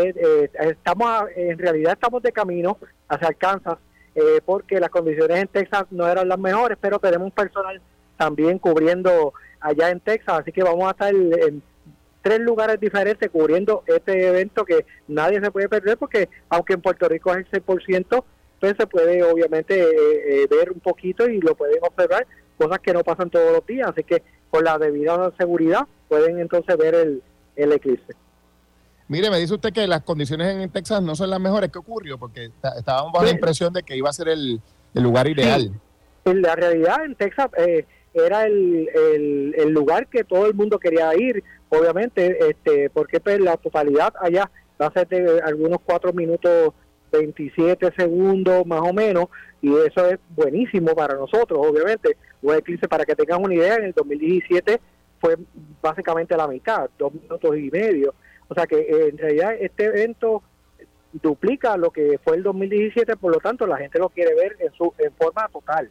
en realidad estamos de camino hacia Arkansas, porque las condiciones en Texas no eran las mejores, pero tenemos personal también cubriendo allá en Texas, así que vamos a estar en 3 lugares diferentes cubriendo este evento que nadie se puede perder, porque aunque en Puerto Rico es el 6%, pues se puede obviamente ver un poquito y lo pueden observar, cosas que no pasan todos los días, así que con la debida seguridad pueden entonces ver el eclipse. Mire, me dice usted que las condiciones en Texas no son las mejores. ¿Qué ocurrió? Porque estábamos bajo la impresión de que iba a ser el lugar ideal. Sí. En la realidad, en Texas era el lugar que todo el mundo quería ir, obviamente, porque pues, la totalidad allá va a ser de algunos 4 minutos 27 segundos más o menos, y eso es buenísimo para nosotros, obviamente. Un eclipse, para que tengan una idea, en el 2017 fue básicamente la mitad, 2 minutos y medio. O sea que en realidad este evento duplica lo que fue el 2017, por lo tanto la gente lo quiere ver en forma total.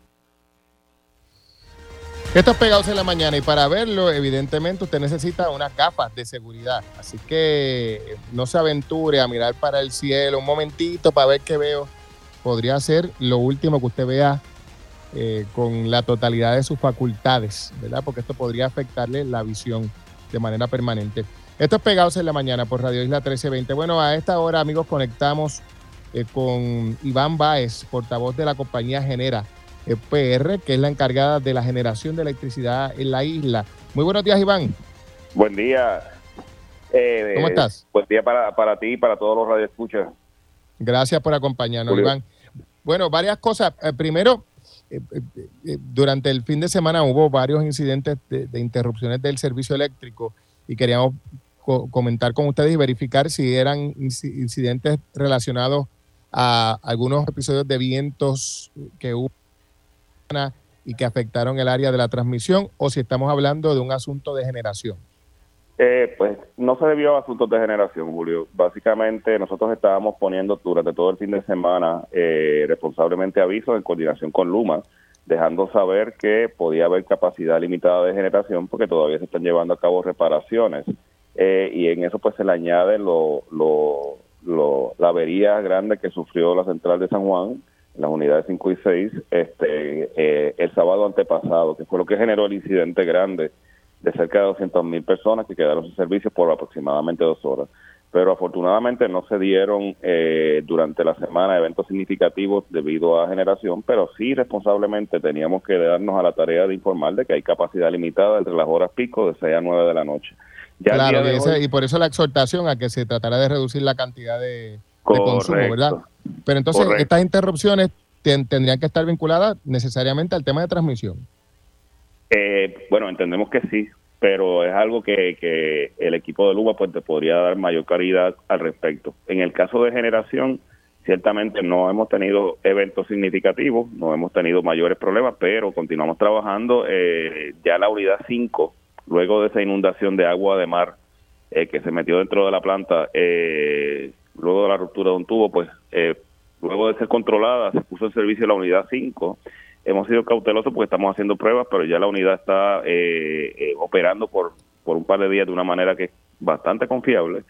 Esto es Pegados en la Mañana, y para verlo, evidentemente, usted necesita unas gafas de seguridad. Así que no se aventure a mirar para el cielo un momentito para ver qué veo. Podría ser lo último que usted vea con la totalidad de sus facultades, ¿verdad? Porque esto podría afectarle la visión de manera permanente. Esto es Pegados en la Mañana por Radio Isla 1320. Bueno, a esta hora, amigos, conectamos con Iván Báez, portavoz de la compañía Genera PR, que es la encargada de la generación de electricidad en la isla. Muy buenos días, Iván. Buen día. ¿Cómo estás? Buen día para ti y para todos los radioescuchas. Gracias por acompañarnos, Julio. Iván. Bueno, varias cosas. Primero, durante el fin de semana hubo varios incidentes de interrupciones del servicio eléctrico y queríamos comentar con ustedes y verificar si eran incidentes relacionados a algunos episodios de vientos que hubo y que afectaron el área de la transmisión, o si estamos hablando de un asunto de generación. Pues no se debió a asuntos de generación, Julio. Básicamente nosotros estábamos poniendo durante todo el fin de semana responsablemente avisos en coordinación con Luma, dejando saber que podía haber capacidad limitada de generación porque todavía se están llevando a cabo reparaciones. Y en eso pues se le añade la avería grande que sufrió la central de San Juan, las unidades 5 y 6, el sábado antepasado, que fue lo que generó el incidente grande de cerca de 200,000 personas que quedaron sin servicio por aproximadamente 2 horas. Pero afortunadamente no se dieron durante la semana eventos significativos debido a generación, pero sí responsablemente teníamos que darnos a la tarea de informar de que hay capacidad limitada entre las horas pico de 6 a 9 de la noche. Ya claro, y por eso la exhortación a que se tratara de reducir la cantidad de consumo, ¿verdad? Pero entonces estas interrupciones tendrían que estar vinculadas necesariamente al tema de transmisión. Bueno, entendemos que sí, pero es algo que el equipo de Luma pues te podría dar mayor claridad al respecto. En el caso de generación, ciertamente no hemos tenido eventos significativos, no hemos tenido mayores problemas, pero continuamos trabajando. Ya la unidad 5, luego de esa inundación de agua de mar que se metió dentro de la planta, luego de la ruptura de un tubo, pues luego de ser controlada, se puso en servicio la unidad 5. Hemos sido cautelosos porque estamos haciendo pruebas, pero ya la unidad está operando por un par de días de una manera que es bastante confiable.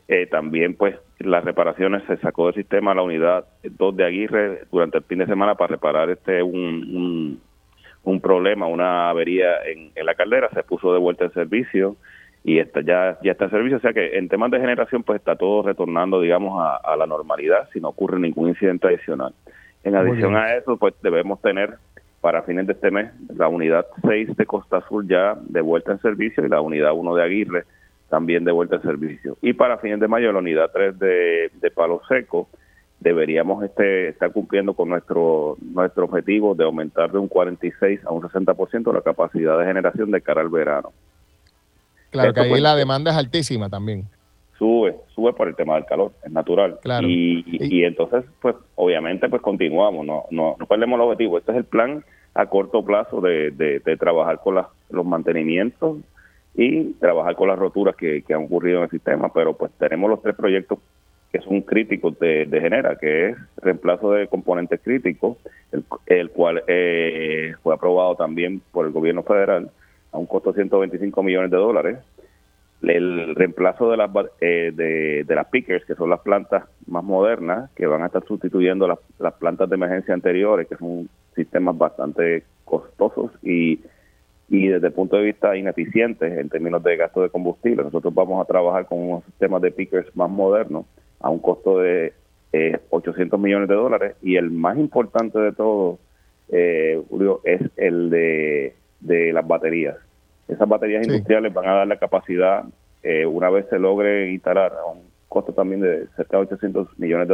También pues las reparaciones, se sacó del sistema la unidad 2 de Aguirre durante el fin de semana para reparar un problema, una avería en la caldera, se puso de vuelta en servicio y ya está en servicio, o sea que en temas de generación pues está todo retornando, digamos, a la normalidad si no ocurre ningún incidente adicional. En adición a eso, pues debemos tener para fines de este mes la unidad 6 de Costa Azul ya de vuelta en servicio y la unidad 1 de Aguirre también de vuelta en servicio. Y para fines de mayo la unidad 3 de Palo Seco deberíamos estar cumpliendo con nuestro objetivo de aumentar de un 46 a un 60% la capacidad de generación de cara al verano. Claro, Esto, que ahí pues, la demanda es altísima también. Sube por el tema del calor, es natural. Claro. Y entonces, pues, obviamente, pues continuamos, no perdemos el objetivo. Este es el plan a corto plazo de trabajar con los mantenimientos y trabajar con las roturas que han ocurrido en el sistema, pero pues tenemos los 3 proyectos que son críticos de Genera, que es reemplazo de componentes críticos, el cual fue aprobado también por el gobierno federal a un costo de $125 millones. El reemplazo de las pickers, que son las plantas más modernas, que van a estar sustituyendo las plantas de emergencia anteriores, que son sistemas bastante costosos y desde el punto de vista ineficientes en términos de gasto de combustible. Nosotros vamos a trabajar con unos sistemas de pickers más modernos a un costo de $800 millones, y el más importante de todo, Julio, es el de las baterías. Esas baterías industriales van a dar la capacidad, una vez se logre instalar, a un costo también de cerca de $800 millones,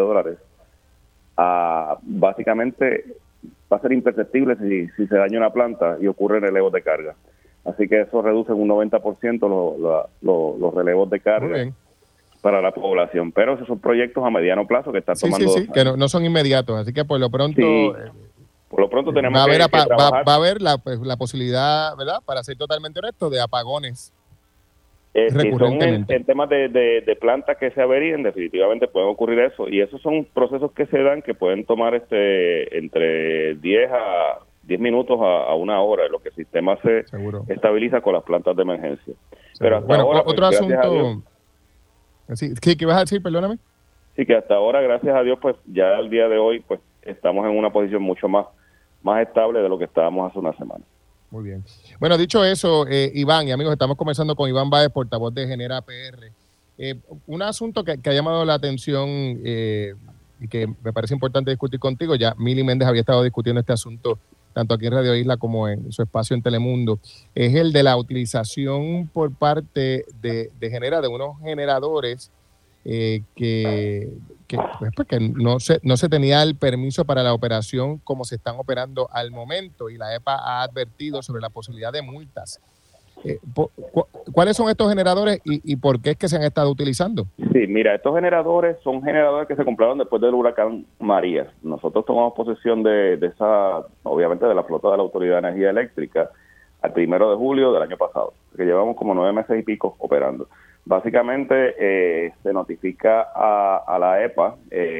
básicamente va a ser imperceptible si se daña una planta y ocurren relevos de carga. Así que eso reduce en un 90% los relevos de carga para la población. Pero esos son proyectos a mediano plazo que están tomando... Sí, que no son inmediatos. Así que por lo pronto... Por lo pronto tenemos va que a haber la posibilidad, ¿verdad? Para ser totalmente honesto, de apones recurrentemente. Si son en temas de plantas que se averíen, definitivamente pueden ocurrir eso. Y esos son procesos que se dan que pueden tomar entre 10 minutos a 1 hora, en lo que el sistema se estabiliza con las plantas de emergencia. Pero hasta ahora, otro asunto... ¿Qué ibas a decir? Perdóname. Sí, que hasta ahora, gracias a Dios, pues ya al día de hoy, pues estamos en una posición mucho más estable de lo que estábamos hace una semana. Muy bien. Bueno, dicho eso, Iván y amigos, estamos conversando con Iván Báez, portavoz de Genera PR. Un asunto que ha llamado la atención y que me parece importante discutir contigo, ya Mili Méndez había estado discutiendo este asunto tanto aquí en Radio Isla como en su espacio en Telemundo, es el de la utilización por parte de Genera de unos generadores que no se tenía el permiso para la operación como se están operando al momento, y la EPA ha advertido sobre la posibilidad de multas. ¿Cuáles son estos generadores y por qué es que se han estado utilizando? Sí, mira, estos generadores son generadores que se compraron después del huracán María. Nosotros tomamos posesión de esa, obviamente, de la flota de la Autoridad de Energía Eléctrica al 1 de julio del año pasado, que llevamos como 9 meses y pico operando. Básicamente se notifica a la EPA,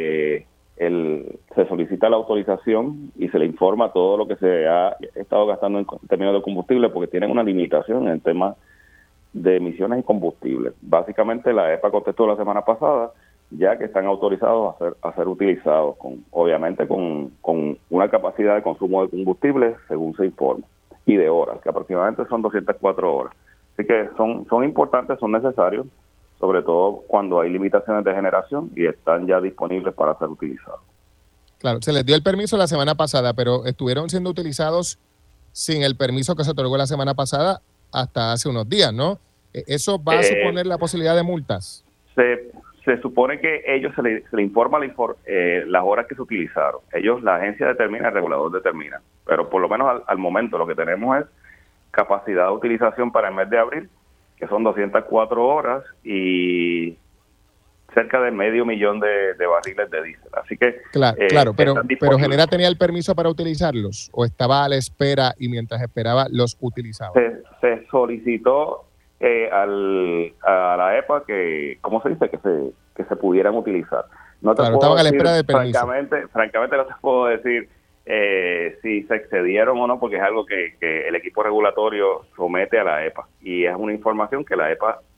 se solicita la autorización y se le informa todo lo que se ha estado gastando en términos de combustible, porque tienen una limitación en temas de emisiones y combustible. Básicamente la EPA contestó la semana pasada ya que están autorizados a ser utilizados, obviamente con una capacidad de consumo de combustible según se informa, y de horas, que aproximadamente son 204 horas. Así que son importantes, son necesarios, sobre todo cuando hay limitaciones de generación y están ya disponibles para ser utilizados. Claro, se les dio el permiso la semana pasada, pero estuvieron siendo utilizados sin el permiso que se otorgó la semana pasada hasta hace unos días, ¿no? ¿Eso va a suponer la posibilidad de multas? Se supone que ellos se le informa las horas que se utilizaron. La agencia determina, el regulador determina. Pero por lo menos al momento lo que tenemos es capacidad de utilización para el mes de abril, que son 204 horas y cerca de 500,000 de barriles de diésel. Así que claro, pero Genera tenía el permiso para utilizarlos, o estaba a la espera y mientras esperaba los utilizaba. Se solicitó a la EPA que, ¿cómo se dice? Que se pudieran utilizar. No te puedo estaban a la decir, espera del permiso. Francamente no te puedo decir si se excedieron o no, porque es algo que el equipo regulatorio somete a la EPA, y es una información que la EPA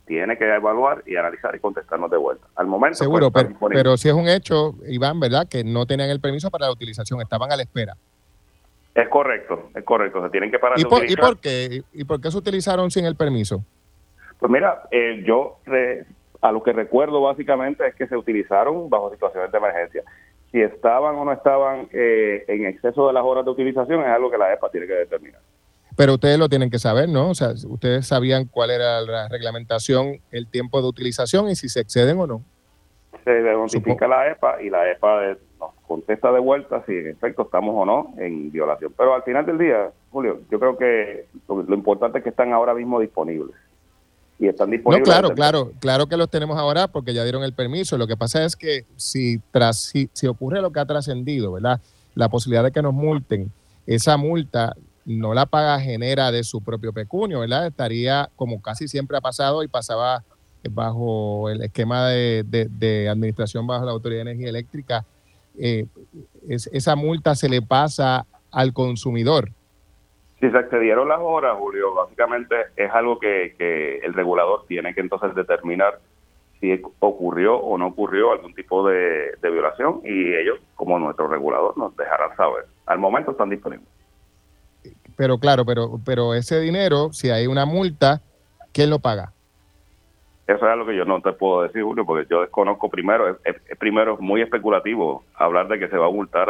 tiene que evaluar y analizar y contestarnos de vuelta. Al momento, seguro, pues, pero si es un hecho, Iván, ¿verdad?, que no tenían el permiso para la utilización, estaban a la espera. Es correcto, se tienen que parar de ¿Y utilizar. por qué se utilizaron sin el permiso? Pues mira, a lo que recuerdo básicamente es que se utilizaron bajo situaciones de emergencia. Si estaban o no estaban en exceso de las horas de utilización es algo que la EPA tiene que determinar. Pero ustedes lo tienen que saber, ¿no? O sea, ustedes sabían cuál era la reglamentación, el tiempo de utilización y si se exceden o no. Se notifica la EPA y la EPA nos contesta de vuelta si en efecto estamos o no en violación. Pero al final del día, Julio, yo creo que lo importante es que están ahora mismo disponibles. Y están disponibles. No, claro que los tenemos ahora porque ya dieron el permiso. Lo que pasa es que si ocurre lo que ha trascendido, ¿verdad?, la posibilidad de que nos multen, esa multa no la paga Genera de su propio pecunio, ¿verdad? Estaría, como casi siempre ha pasado y pasaba bajo el esquema de administración bajo la Autoridad de Energía Eléctrica, esa multa se le pasa al consumidor. Si se excedieron las horas, Julio, básicamente es algo que el regulador tiene que entonces determinar si ocurrió o no ocurrió algún tipo de violación y ellos, como nuestro regulador, nos dejarán saber. Al momento están disponibles. Pero claro, pero ese dinero, si hay una multa, ¿quién lo paga? Eso es algo que yo no te puedo decir, Julio, porque yo desconozco primero. Primero, es muy especulativo hablar de que se va a multar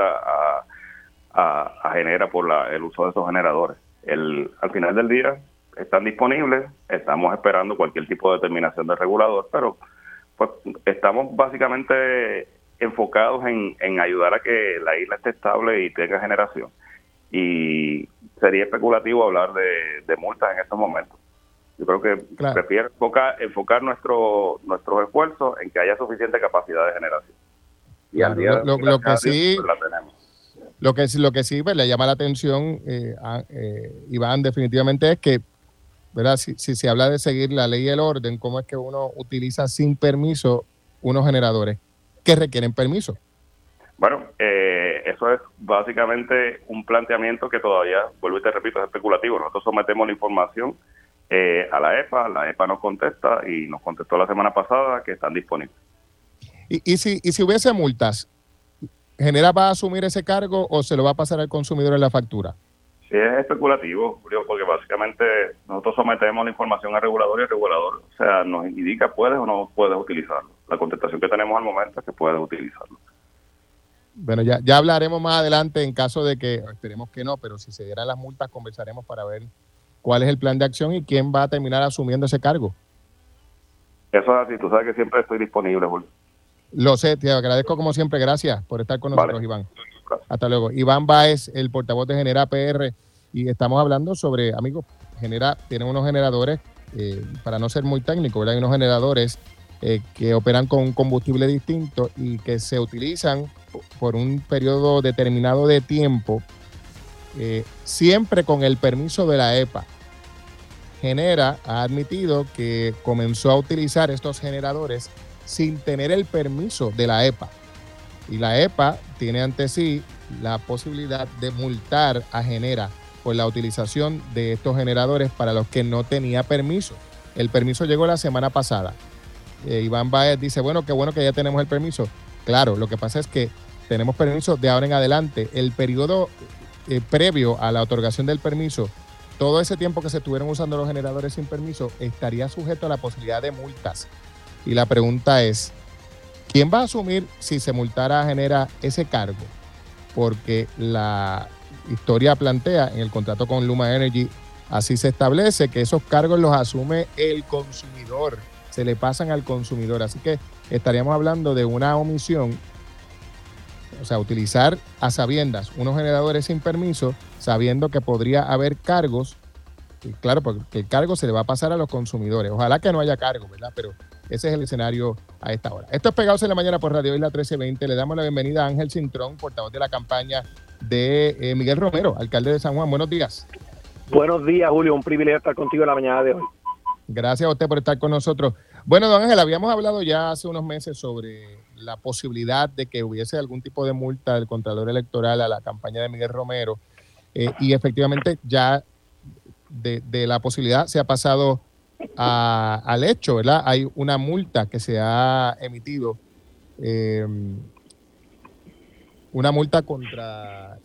a Genera por el uso de esos generadores. Al final del día están disponibles, estamos esperando cualquier tipo de determinación del regulador, pero pues estamos básicamente enfocados en ayudar a que la isla esté estable y tenga generación. Y sería especulativo hablar de multas en estos momentos. Yo creo que prefiero enfocar nuestros esfuerzos en que haya suficiente capacidad de generación. Y al día lo que sí, pues la tenemos. Lo que sí pues, le llama la atención, Iván, definitivamente es que, ¿verdad?, si se habla de seguir la ley y el orden, ¿cómo es que uno utiliza sin permiso unos generadores que requieren permiso? Bueno, eso es básicamente un planteamiento que todavía, vuelvo y te repito, es especulativo. Nosotros sometemos la información a la EPA nos contesta y nos contestó la semana pasada que están disponibles. ¿Y si hubiese multas, Genera va a asumir ese cargo o se lo va a pasar al consumidor en la factura? Sí, es especulativo, Julio, porque básicamente nosotros sometemos la información al regulador y el regulador, o sea, nos indica puedes o no puedes utilizarlo. La contestación que tenemos al momento es que puedes utilizarlo. Bueno, ya hablaremos más adelante en caso de que, esperemos que no, pero si se dieran las multas conversaremos para ver cuál es el plan de acción y quién va a terminar asumiendo ese cargo. Eso es así, tú sabes que siempre estoy disponible, Julio. Lo sé, te agradezco como siempre, gracias por estar con nosotros, vale. Iván. Hasta luego. Iván Báez, el portavoz de Genera PR, y estamos hablando sobre, amigos, Genera tiene unos generadores, para no ser muy técnico, ¿verdad? Hay unos generadores que operan con combustible distinto y que se utilizan por un periodo determinado de tiempo, siempre con el permiso de la EPA. Genera ha admitido que comenzó a utilizar estos generadores sin tener el permiso de la EPA. Y la EPA tiene ante sí la posibilidad de multar a Genera por la utilización de estos generadores para los que no tenía permiso. El permiso llegó la semana pasada. Iván Báez dice, bueno que ya tenemos el permiso. Claro, lo que pasa es que tenemos permiso de ahora en adelante. El periodo previo a la otorgación del permiso, todo ese tiempo que se estuvieron usando los generadores sin permiso, estaría sujeto a la posibilidad de multas. Y la pregunta es, ¿quién va a asumir si se multara a Genera ese cargo? Porque la historia plantea en el contrato con Luma Energy, así se establece que esos cargos los asume el consumidor, se le pasan al consumidor. Así que estaríamos hablando de una omisión, o sea, utilizar a sabiendas unos generadores sin permiso, sabiendo que podría haber cargos, y claro, porque el cargo se le va a pasar a los consumidores. Ojalá que no haya cargo, ¿verdad? Pero ese es el escenario a esta hora. Esto es Pegados en la Mañana por Radio Isla 1320. Le damos la bienvenida a Ángel Cintrón, portavoz de la campaña de Miguel Romero, alcalde de San Juan. Buenos días. Buenos días, Julio. Un privilegio estar contigo en la mañana de hoy. Gracias a usted por estar con nosotros. Bueno, don Ángel, habíamos hablado ya hace unos meses sobre la posibilidad de que hubiese algún tipo de multa del Contralor Electoral a la campaña de Miguel Romero. Y efectivamente ya de la posibilidad se ha pasado al hecho, ¿verdad? Hay una multa que se ha emitido, una multa contra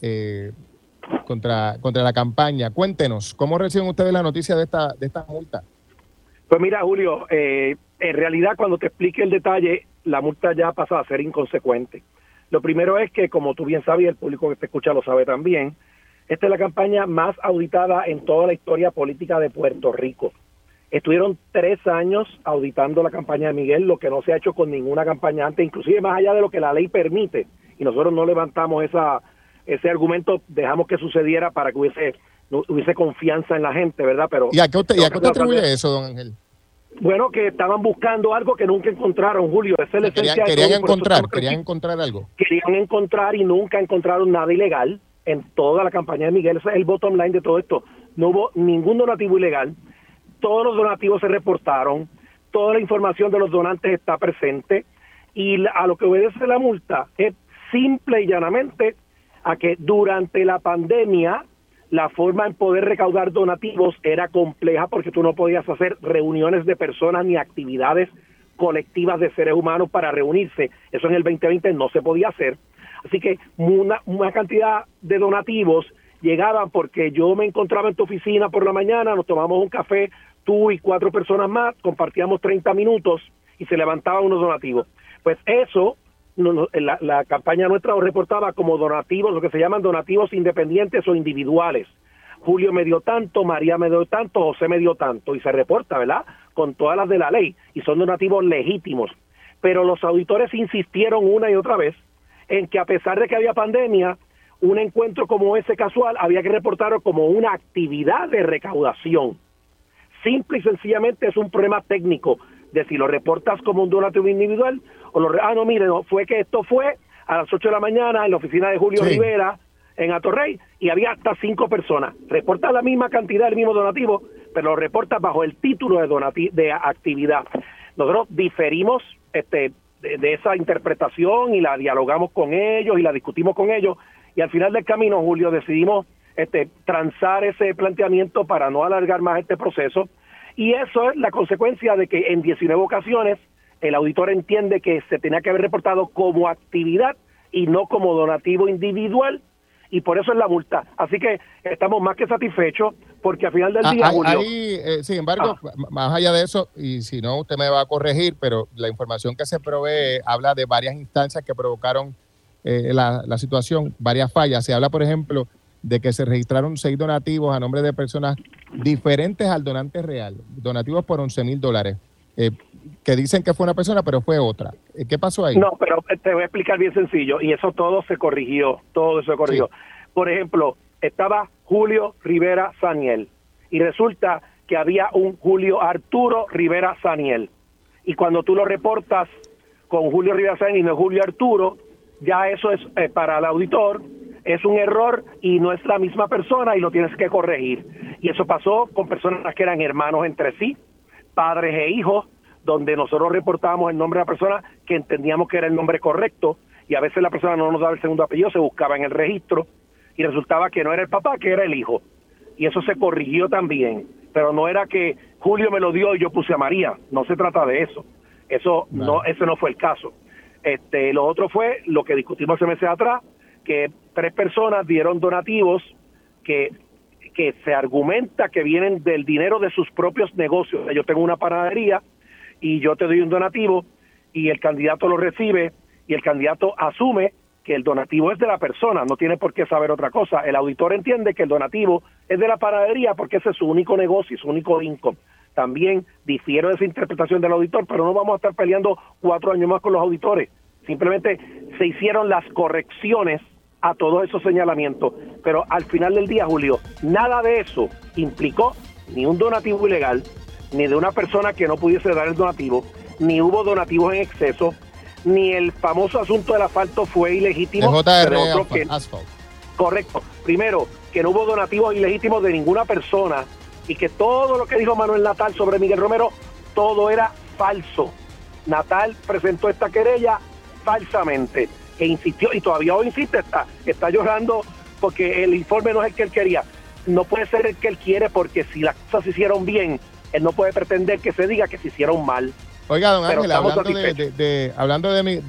la campaña. Cuéntenos, ¿cómo reciben ustedes la noticia de esta multa? Pues mira, Julio, en realidad cuando te explique el detalle, la multa ya pasa a ser inconsecuente. Lo primero es que, como tú bien sabes, y el público que te escucha lo sabe también, esta es la campaña más auditada en toda la historia política de Puerto Rico. Estuvieron 3 años auditando la campaña de Miguel, lo que no se ha hecho con ninguna campaña antes, inclusive más allá de lo que la ley permite, y nosotros no levantamos ese argumento, dejamos que sucediera para que hubiese confianza en la gente, ¿verdad? Pero ¿Y a qué usted atribuye eso, don Ángel? Bueno, que estaban buscando algo que nunca encontraron, Julio. Esa es la esencia. Querían encontrar algo. Querían encontrar y nunca encontraron nada ilegal en toda la campaña de Miguel. Ese es el bottom line de todo esto. No hubo ningún donativo ilegal. Todos los donativos se reportaron. Toda la información de los donantes está presente. Y a lo que obedece la multa es simple y llanamente a que durante la pandemia la forma en poder recaudar donativos era compleja porque tú no podías hacer reuniones de personas ni actividades colectivas de seres humanos para reunirse. Eso en el 2020 no se podía hacer. Así que una cantidad de donativos llegaban porque yo me encontraba en tu oficina por la mañana, nos tomamos un café, tú y 4 personas más, compartíamos 30 minutos y se levantaban unos donativos. Pues eso, la campaña nuestra lo reportaba como donativos, lo que se llaman donativos independientes o individuales. Julio me dio tanto, María me dio tanto, José me dio tanto, y se reporta, ¿verdad?, con todas las de la ley, y son donativos legítimos. Pero los auditores insistieron una y otra vez en que a pesar de que había pandemia, un encuentro como ese casual había que reportarlo como una actividad de recaudación. Simple y sencillamente es un problema técnico de si lo reportas como un donativo individual o fue que esto fue a las 8 de la mañana en la oficina de Julio Rivera en Atorrey y había hasta 5 personas. Reportas la misma cantidad, el mismo donativo, pero lo reportas bajo el título de actividad. Nosotros diferimos de esa interpretación y la dialogamos con ellos y la discutimos con ellos y al final del camino, Julio, decidimos transar ese planteamiento para no alargar más este proceso. Y eso es la consecuencia de que en 19 ocasiones el auditor entiende que se tenía que haber reportado como actividad y no como donativo individual, y por eso es la multa. Así que estamos más que satisfechos porque al final del día, Julio... sin embargo, más allá de eso, y si no usted me va a corregir, pero la información que se provee habla de varias instancias que provocaron la situación, varias fallas. Se habla, por ejemplo, de que se registraron 6 donativos a nombre de personas diferentes al donante real, donativos por $11,000, que dicen que fue una persona, pero fue otra. ¿Qué pasó ahí? No, pero te voy a explicar bien sencillo, y eso todo se corrigió, Sí. Por ejemplo, estaba Julio Rivera Saniel, y resulta que había un Julio Arturo Rivera Saniel, y cuando tú lo reportas con Julio Rivera Saniel y no Julio Arturo, ya eso es para el auditor, es un error y no es la misma persona y lo tienes que corregir. Y eso pasó con personas que eran hermanos entre sí, padres e hijos, donde nosotros reportábamos el nombre de la persona que entendíamos que era el nombre correcto y a veces la persona no nos daba el segundo apellido, se buscaba en el registro y resultaba que no era el papá, que era el hijo. Y eso se corrigió también, pero no era que Julio me lo dio y yo puse a María, no se trata de eso. Eso no, ese no fue el caso. Lo otro fue lo que discutimos hace meses atrás, que 3 personas dieron donativos que se argumenta que vienen del dinero de sus propios negocios. Yo tengo una panadería y yo te doy un donativo y el candidato lo recibe y el candidato asume que el donativo es de la persona, no tiene por qué saber otra cosa. El auditor entiende que el donativo es de la panadería porque ese es su único negocio, su único income. También difiero de esa interpretación del auditor, pero no vamos a estar peleando 4 años más con los auditores. Simplemente se hicieron las correcciones a todos esos señalamientos, pero al final del día, Julio, nada de eso implicó ni un donativo ilegal, ni de una persona que no pudiese dar el donativo, ni hubo donativos en exceso, ni el famoso asunto del asfalto fue ilegítimo. Correcto. Primero, que no hubo donativos ilegítimos de ninguna persona y que todo lo que dijo Manuel Natal sobre Miguel Romero, todo era falso. Natal presentó esta querella falsamente e insistió, y todavía hoy insiste, está llorando porque el informe no es el que él quería. No puede ser el que él quiere porque si las cosas se hicieron bien, Él no puede pretender que se diga que se hicieron mal. Oiga, don Pero Ángel, estamos hablando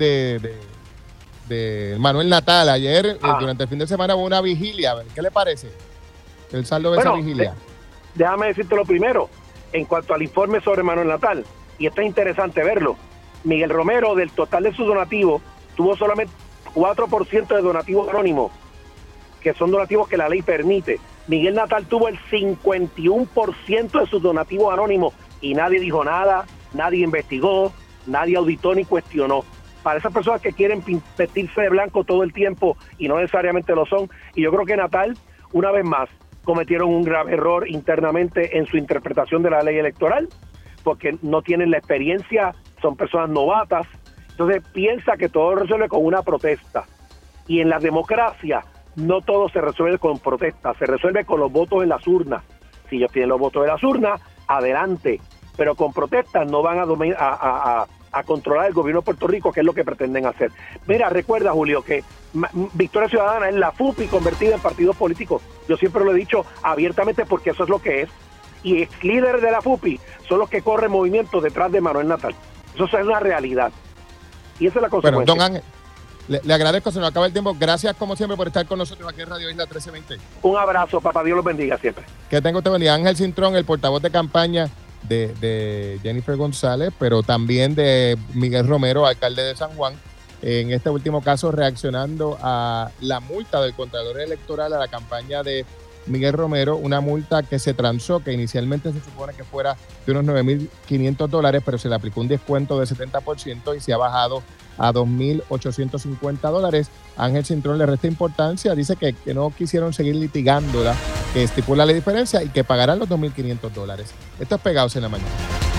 de Manuel Natal, ayer durante el fin de semana hubo una vigilia. ¿Qué le parece el saldo de esa vigilia? Déjame decirte lo primero, en cuanto al informe sobre Manuel Natal, y esto es interesante verlo. Miguel Romero, del total de sus donativos, tuvo solamente 4% de donativos anónimos, que son donativos que la ley permite. Miguel Natal tuvo el 51% de sus donativos anónimos y nadie dijo nada, nadie investigó, nadie auditó ni cuestionó. Para esas personas que quieren vestirse de blanco todo el tiempo y no necesariamente lo son, y yo creo que Natal, una vez más, cometieron un grave error internamente en su interpretación de la ley electoral, porque no tienen la experiencia, son personas novatas, entonces piensa que todo resuelve con una protesta. Y en la democracia no todo se resuelve con protesta, se resuelve con los votos en las urnas. Si ellos tienen los votos en las urnas, adelante, pero con protestas no van a controlar el gobierno de Puerto Rico, que es lo que pretenden hacer. Mira, recuerda, Julio, que Victoria Ciudadana es la FUPI convertida en partidos políticos. Yo siempre lo he dicho abiertamente porque eso es lo que es. Y ex líderes de la FUPI son los que corren movimientos detrás de Manuel Natal. Eso es una realidad. Y esa es la consecuencia. Bueno, don Ángel, le agradezco, se nos acaba el tiempo. Gracias, como siempre, por estar con nosotros aquí en Radio Isla 1320. Un abrazo, papá, Dios los bendiga siempre. Que tenga usted buen día. Ángel Cintrón, el portavoz de campaña de Jennifer González, pero también de Miguel Romero, alcalde de San Juan, en este último caso reaccionando a la multa del Contralor Electoral a la campaña de Miguel Romero, una multa que se transó, que inicialmente se supone que fuera de unos $9,500, pero se le aplicó un descuento de 70% y se ha bajado a $2,850. Ángel Cintrón le resta importancia, dice que no quisieron seguir litigándola, que estipula la diferencia y que pagarán los $2,500. Esto es Pegados en la Mañana.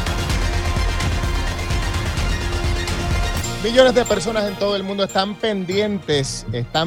Millones de personas en todo el mundo están pendientes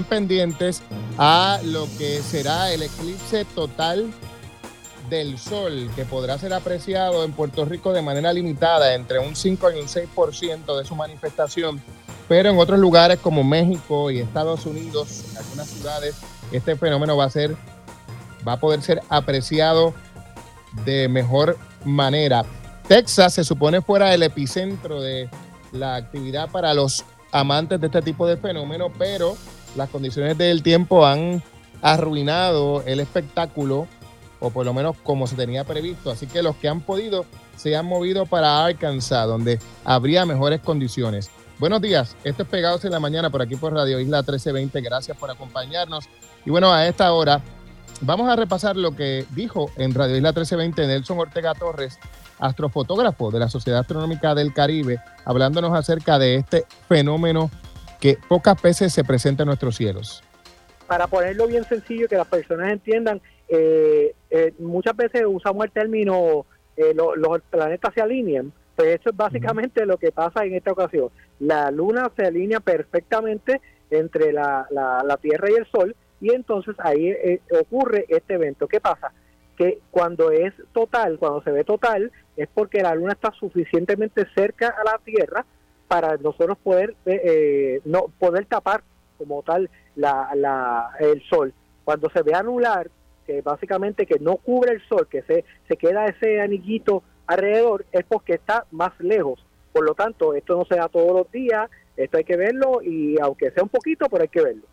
a lo que será el eclipse total del sol, que podrá ser apreciado en Puerto Rico de manera limitada, entre un 5 y un 6% de su manifestación, pero en otros lugares como México y Estados Unidos, en algunas ciudades, este fenómeno va a poder ser apreciado de mejor manera. Texas se supone fuera el epicentro de la actividad para los amantes de este tipo de fenómeno, pero las condiciones del tiempo han arruinado el espectáculo, o por lo menos como se tenía previsto. Así que los que han podido se han movido para Arkansas, donde habría mejores condiciones. Buenos días, esto es Pegados en la Mañana por aquí por Radio Isla 1320. Gracias por acompañarnos. Y bueno, a esta hora vamos a repasar lo que dijo en Radio Isla 1320 Nelson Ortega Torres, astrofotógrafo de la Sociedad Astronómica del Caribe, hablándonos acerca de este fenómeno que pocas veces se presenta en nuestros cielos. Para ponerlo bien sencillo, que las personas entiendan, muchas veces usamos el término los planetas se alinean, pues eso es básicamente lo que pasa en esta ocasión. La luna se alinea perfectamente entre la Tierra y el Sol, y entonces ahí ocurre este evento. ¿Qué pasa? Que cuando es total, cuando se ve total, es porque la luna está suficientemente cerca a la Tierra para nosotros poder no poder tapar como tal el sol. Cuando se ve anular, que básicamente que no cubre el sol, que se queda ese anillito alrededor, es porque está más lejos. Por lo tanto, esto no se da todos los días, esto hay que verlo, y aunque sea un poquito, pero hay que verlo.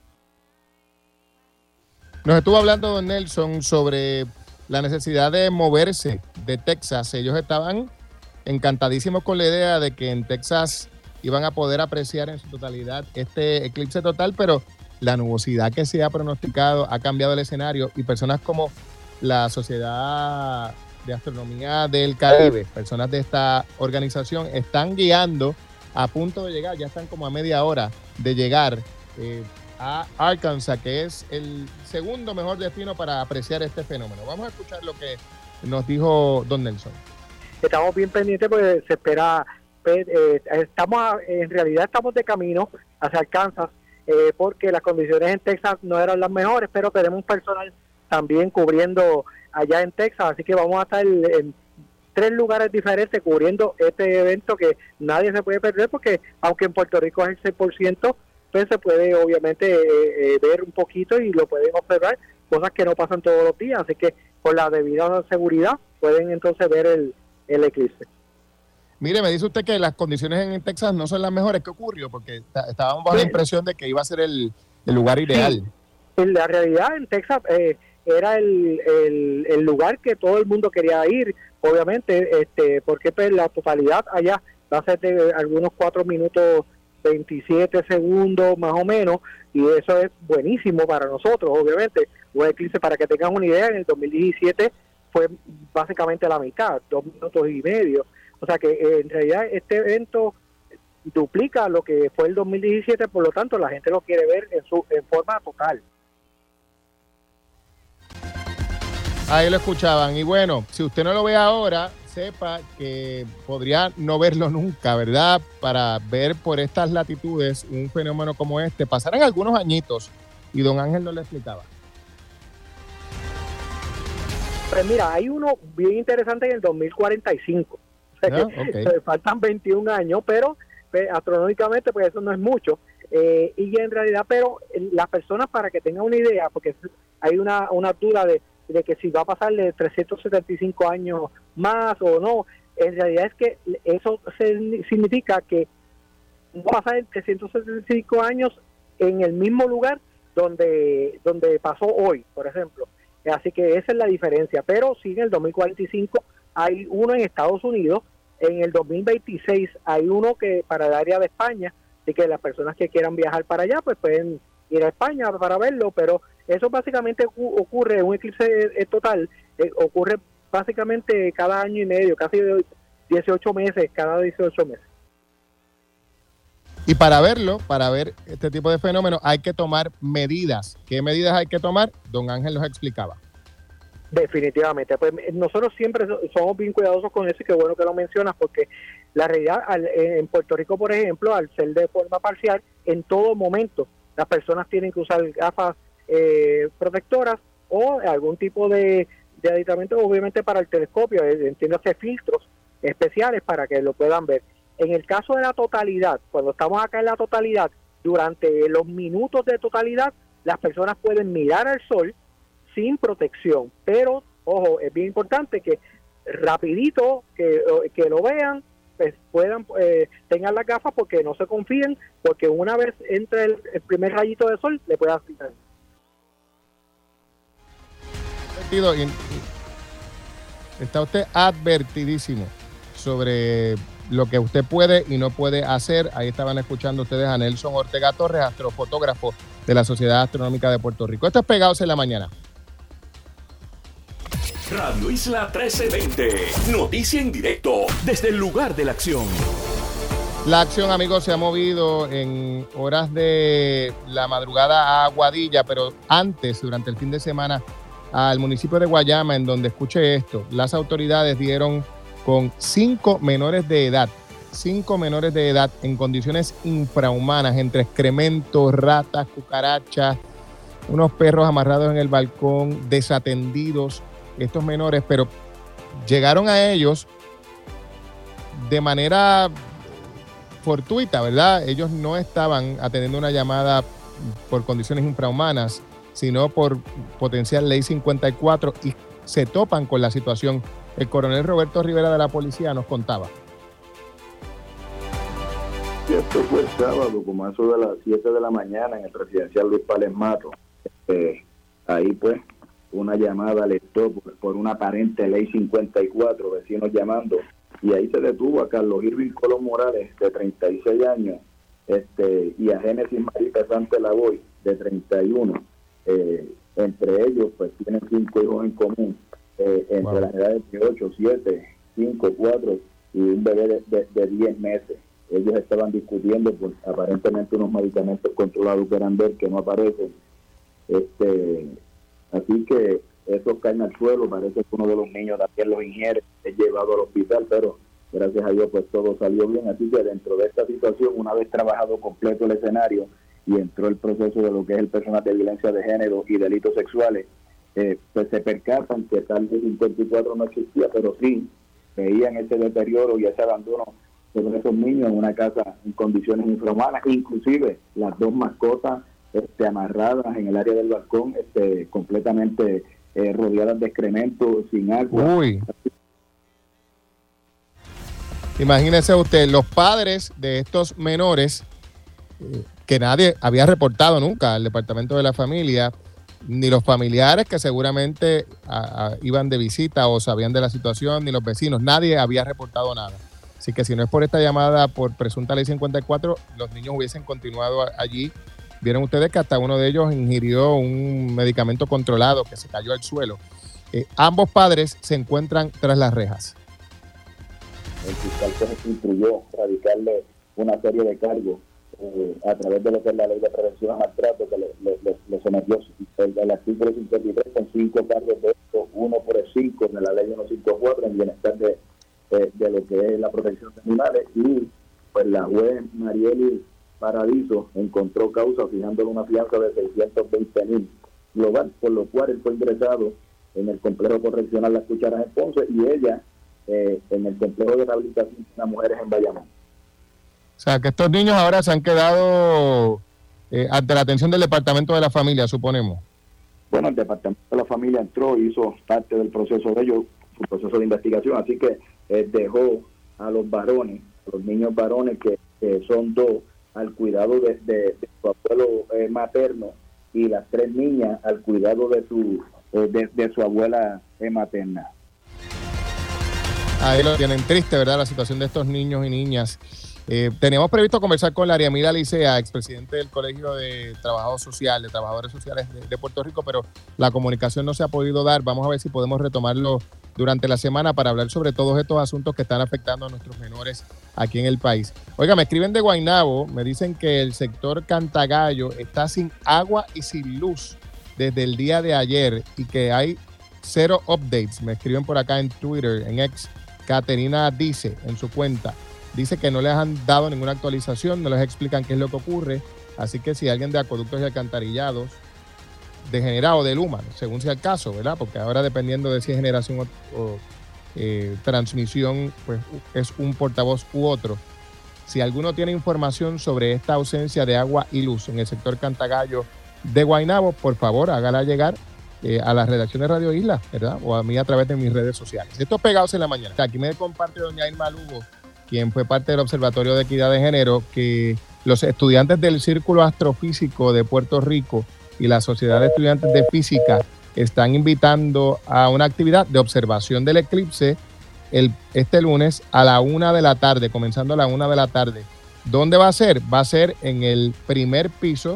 Nos estuvo hablando don Nelson sobre la necesidad de moverse de Texas. Ellos estaban encantadísimos con la idea de que en Texas iban a poder apreciar en su totalidad este eclipse total, pero la nubosidad que se ha pronosticado ha cambiado el escenario, y personas como la Sociedad de Astronomía del Caribe, personas de esta organización, están guiando a punto de llegar, ya están como a media hora de llegar a Arkansas, que es el segundo mejor destino para apreciar este fenómeno. Vamos a escuchar lo que nos dijo don Nelson. Estamos bien pendientes porque se espera, en realidad estamos de camino hacia Arkansas, porque las condiciones en Texas no eran las mejores, pero tenemos un personal también cubriendo allá en Texas, así que vamos a estar en 3 lugares diferentes cubriendo este evento que nadie se puede perder, porque aunque en Puerto Rico es el 6%, pues se puede obviamente ver un poquito y lo pueden observar, cosas que no pasan todos los días, así que con la debida seguridad pueden entonces ver el eclipse. Mire, me dice usted que las condiciones en Texas no son las mejores. ¿Qué ocurrió? Porque estábamos bajo la impresión de que iba a ser el lugar ideal. Sí. En la realidad, en Texas era el lugar que todo el mundo quería ir, obviamente, porque pues, la totalidad allá va a ser de algunos 4 minutos 27 segundos más o menos, y eso es buenísimo para nosotros, obviamente. Un eclipse, para que tengan una idea, en el 2017 fue básicamente la mitad, 2 minutos y medio. O sea que en realidad este evento duplica lo que fue el 2017, por lo tanto la gente lo quiere ver en forma total. Ahí lo escuchaban. Y bueno, si usted no lo ve ahora, sepa que podría no verlo nunca, ¿verdad? Para ver por estas latitudes un fenómeno como este. Pasarán algunos añitos y don Ángel no le explicaba. Pues mira, hay uno bien interesante en el 2045. Okay. Faltan 21 años, pero astronómicamente pues eso no es mucho. Y en realidad, pero las personas, para que tengan una idea, porque hay una duda de que si va a pasarle 375 años más o no, en realidad es que eso significa que va a pasar en 375 años en el mismo lugar donde pasó hoy, por ejemplo. Así que esa es la diferencia. Pero sí, en el 2045 hay uno en Estados Unidos, en el 2026 hay uno que para el área de España, así que las personas que quieran viajar para allá pues pueden ir a España para verlo, pero eso básicamente ocurre, un eclipse total, ocurre básicamente cada año y medio, casi 18 meses, cada 18 meses. Y para verlo, para ver este tipo de fenómenos, hay que tomar medidas. ¿Qué medidas hay que tomar? Don Ángel nos explicaba. Definitivamente, pues nosotros siempre somos bien cuidadosos con eso, y qué bueno que lo mencionas, porque la realidad en Puerto Rico, por ejemplo, al ser de forma parcial, en todo momento las personas tienen que usar gafas protectoras o algún tipo de aditamento, obviamente para el telescopio, entiéndase filtros especiales para que lo puedan ver. En el caso de la totalidad, cuando estamos acá en la totalidad, durante los minutos de totalidad, las personas pueden mirar al sol sin protección, pero ojo, es bien importante que rapidito que lo vean, pues puedan tengan las gafas, porque no se confíen, porque una vez entre el primer rayito de sol le puede afectar. Está usted advertidísimo sobre lo que usted puede y no puede hacer. Ahí estaban escuchando ustedes a Nelson Ortega Torres, astrofotógrafo de la Sociedad Astronómica de Puerto Rico. Esto es Pegados en la Mañana. Radio Isla 1320. Noticia en directo desde el lugar de la acción. La acción, amigos, se ha movido en horas de la madrugada a Aguadilla, pero antes, durante el fin de semana, al municipio de Guayama, en donde, escuche esto, las autoridades dieron con 5 menores de edad en condiciones infrahumanas, entre excrementos, ratas, cucarachas, unos perros amarrados en el balcón, desatendidos estos menores, pero llegaron a ellos de manera fortuita, ¿verdad? Ellos no estaban atendiendo una llamada por condiciones infrahumanas, sino por potencial ley 54, y se topan con la situación. El coronel Roberto Rivera de la policía nos contaba. Esto fue el sábado, como a eso de las 7 de la mañana, en el residencial Luis Pález Mato. Ahí pues una llamada alertó por una aparente ley 54, vecinos llamando, y ahí se detuvo a Carlos Irving Colón Morales, de 36 años, y a Génesis Marita Sante Lavoy, de 31. Entre ellos pues tienen 5 hijos en común, entre las edades de 8, 7, 5, 4 y un bebé de 10 meses. Ellos estaban discutiendo por aparentemente unos medicamentos controlados Beranber que no aparecen. Así que esos caen al suelo. Parece que uno de los niños también los ingiere, es llevado al hospital, pero gracias a Dios pues todo salió bien. Así que dentro de esta situación, una vez trabajado completo el escenario y entró el proceso de lo que es el personal de violencia de género y delitos sexuales, pues se percatan que tal vez 54 no existía, pero sí veían ese deterioro y ese abandono sobre esos niños en una casa en condiciones infrahumanas, inclusive las 2 mascotas amarradas en el área del balcón, completamente rodeadas de excrementos, sin agua. Uy. Imagínese usted, los padres de estos menores que nadie había reportado nunca al Departamento de la Familia, ni los familiares que seguramente iban de visita o sabían de la situación, ni los vecinos, nadie había reportado nada. Así que si no es por esta llamada por presunta ley 54, los niños hubiesen continuado allí. Vieron ustedes que hasta uno de ellos ingirió un medicamento controlado que se cayó al suelo. Ambos padres se encuentran tras las rejas. El fiscal se instruyó radicarle una serie de cargos a través de lo que es la ley de prevención a maltrato que le sometió el artículo 53 con 5 cargos de estos, uno por el 5 de la ley 154 en bienestar de lo que es la protección de animales, y pues la juez Marieli Paradiso encontró causa fijándole una fianza de 620,000 global, por lo cual él fue ingresado en el complejo correccional Las Cucharas en Ponce y ella en el complejo de rehabilitación de mujeres en Bayamón. O sea, que estos niños ahora se han quedado ante la atención del Departamento de la Familia, suponemos. Bueno, el Departamento de la Familia entró y hizo parte del proceso de ellos, su proceso de investigación, así que dejó a los varones, a los niños varones que son 2, al cuidado de su abuelo materno, y las 3 niñas al cuidado de su abuela materna. Ahí lo tienen triste, ¿verdad? La situación de estos niños y niñas. Teníamos previsto conversar con Laria Mila Licea, expresidente del Colegio de Trabajadores Sociales de Puerto Rico, pero la comunicación no se ha podido dar. Vamos a ver si podemos retomarlo durante la semana para hablar sobre todos estos asuntos que están afectando a nuestros menores aquí en el país. Oiga, me escriben de Guaynabo, me dicen que el sector Cantagallo está sin agua y sin luz desde el día de ayer y que hay 0 updates. Me escriben por acá en Twitter, en X. Caterina dice en su cuenta, dice que no les han dado ninguna actualización, no les explican qué es lo que ocurre, así que si alguien de Acueductos y Alcantarillados, de General o de Luma, según sea el caso, ¿verdad? Porque ahora dependiendo de si es generación o transmisión, pues es un portavoz u otro. Si alguno tiene información sobre esta ausencia de agua y luz en el sector Cantagallo de Guaynabo, por favor, hágala llegar a la redacción de Radio Isla, ¿verdad? O a mí a través de mis redes sociales. Esto es Pegados en la Mañana. Aquí me comparte doña Irma Lugo, quien fue parte del Observatorio de Equidad de Género, que los estudiantes del Círculo Astrofísico de Puerto Rico y la Sociedad de Estudiantes de Física están invitando a una actividad de observación del eclipse este lunes a la 1 de la tarde, comenzando a la 1 de la tarde. ¿Dónde va a ser? Va a ser en el primer piso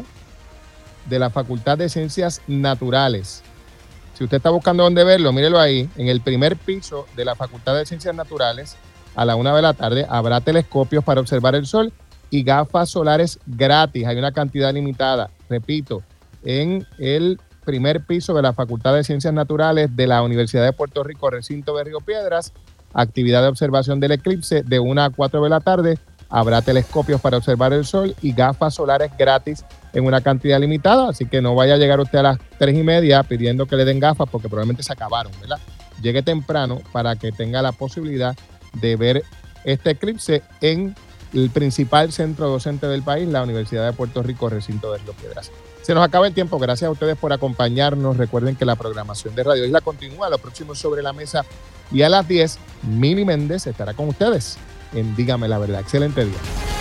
de la Facultad de Ciencias Naturales. Si usted está buscando dónde verlo, mírelo ahí. En el primer piso de la Facultad de Ciencias Naturales, a la 1 de la tarde, habrá telescopios para observar el sol y gafas solares gratis. Hay una cantidad limitada. Repito, en el primer piso de la Facultad de Ciencias Naturales de la Universidad de Puerto Rico, recinto de Río Piedras, actividad de observación del eclipse de 1 a 4 de la tarde. Habrá telescopios para observar el sol y gafas solares gratis en una cantidad limitada, así que no vaya a llegar usted a las 3:30 pidiendo que le den gafas porque probablemente se acabaron, ¿verdad? Llegue temprano para que tenga la posibilidad de ver este eclipse en el principal centro docente del país, la Universidad de Puerto Rico, recinto de Río Piedras. Se nos acaba el tiempo, gracias a ustedes por acompañarnos. Recuerden que la programación de Radio Isla continúa, lo próximo Sobre la Mesa, y a las 10, Mili Méndez estará con ustedes en Dígame la Verdad. Excelente día.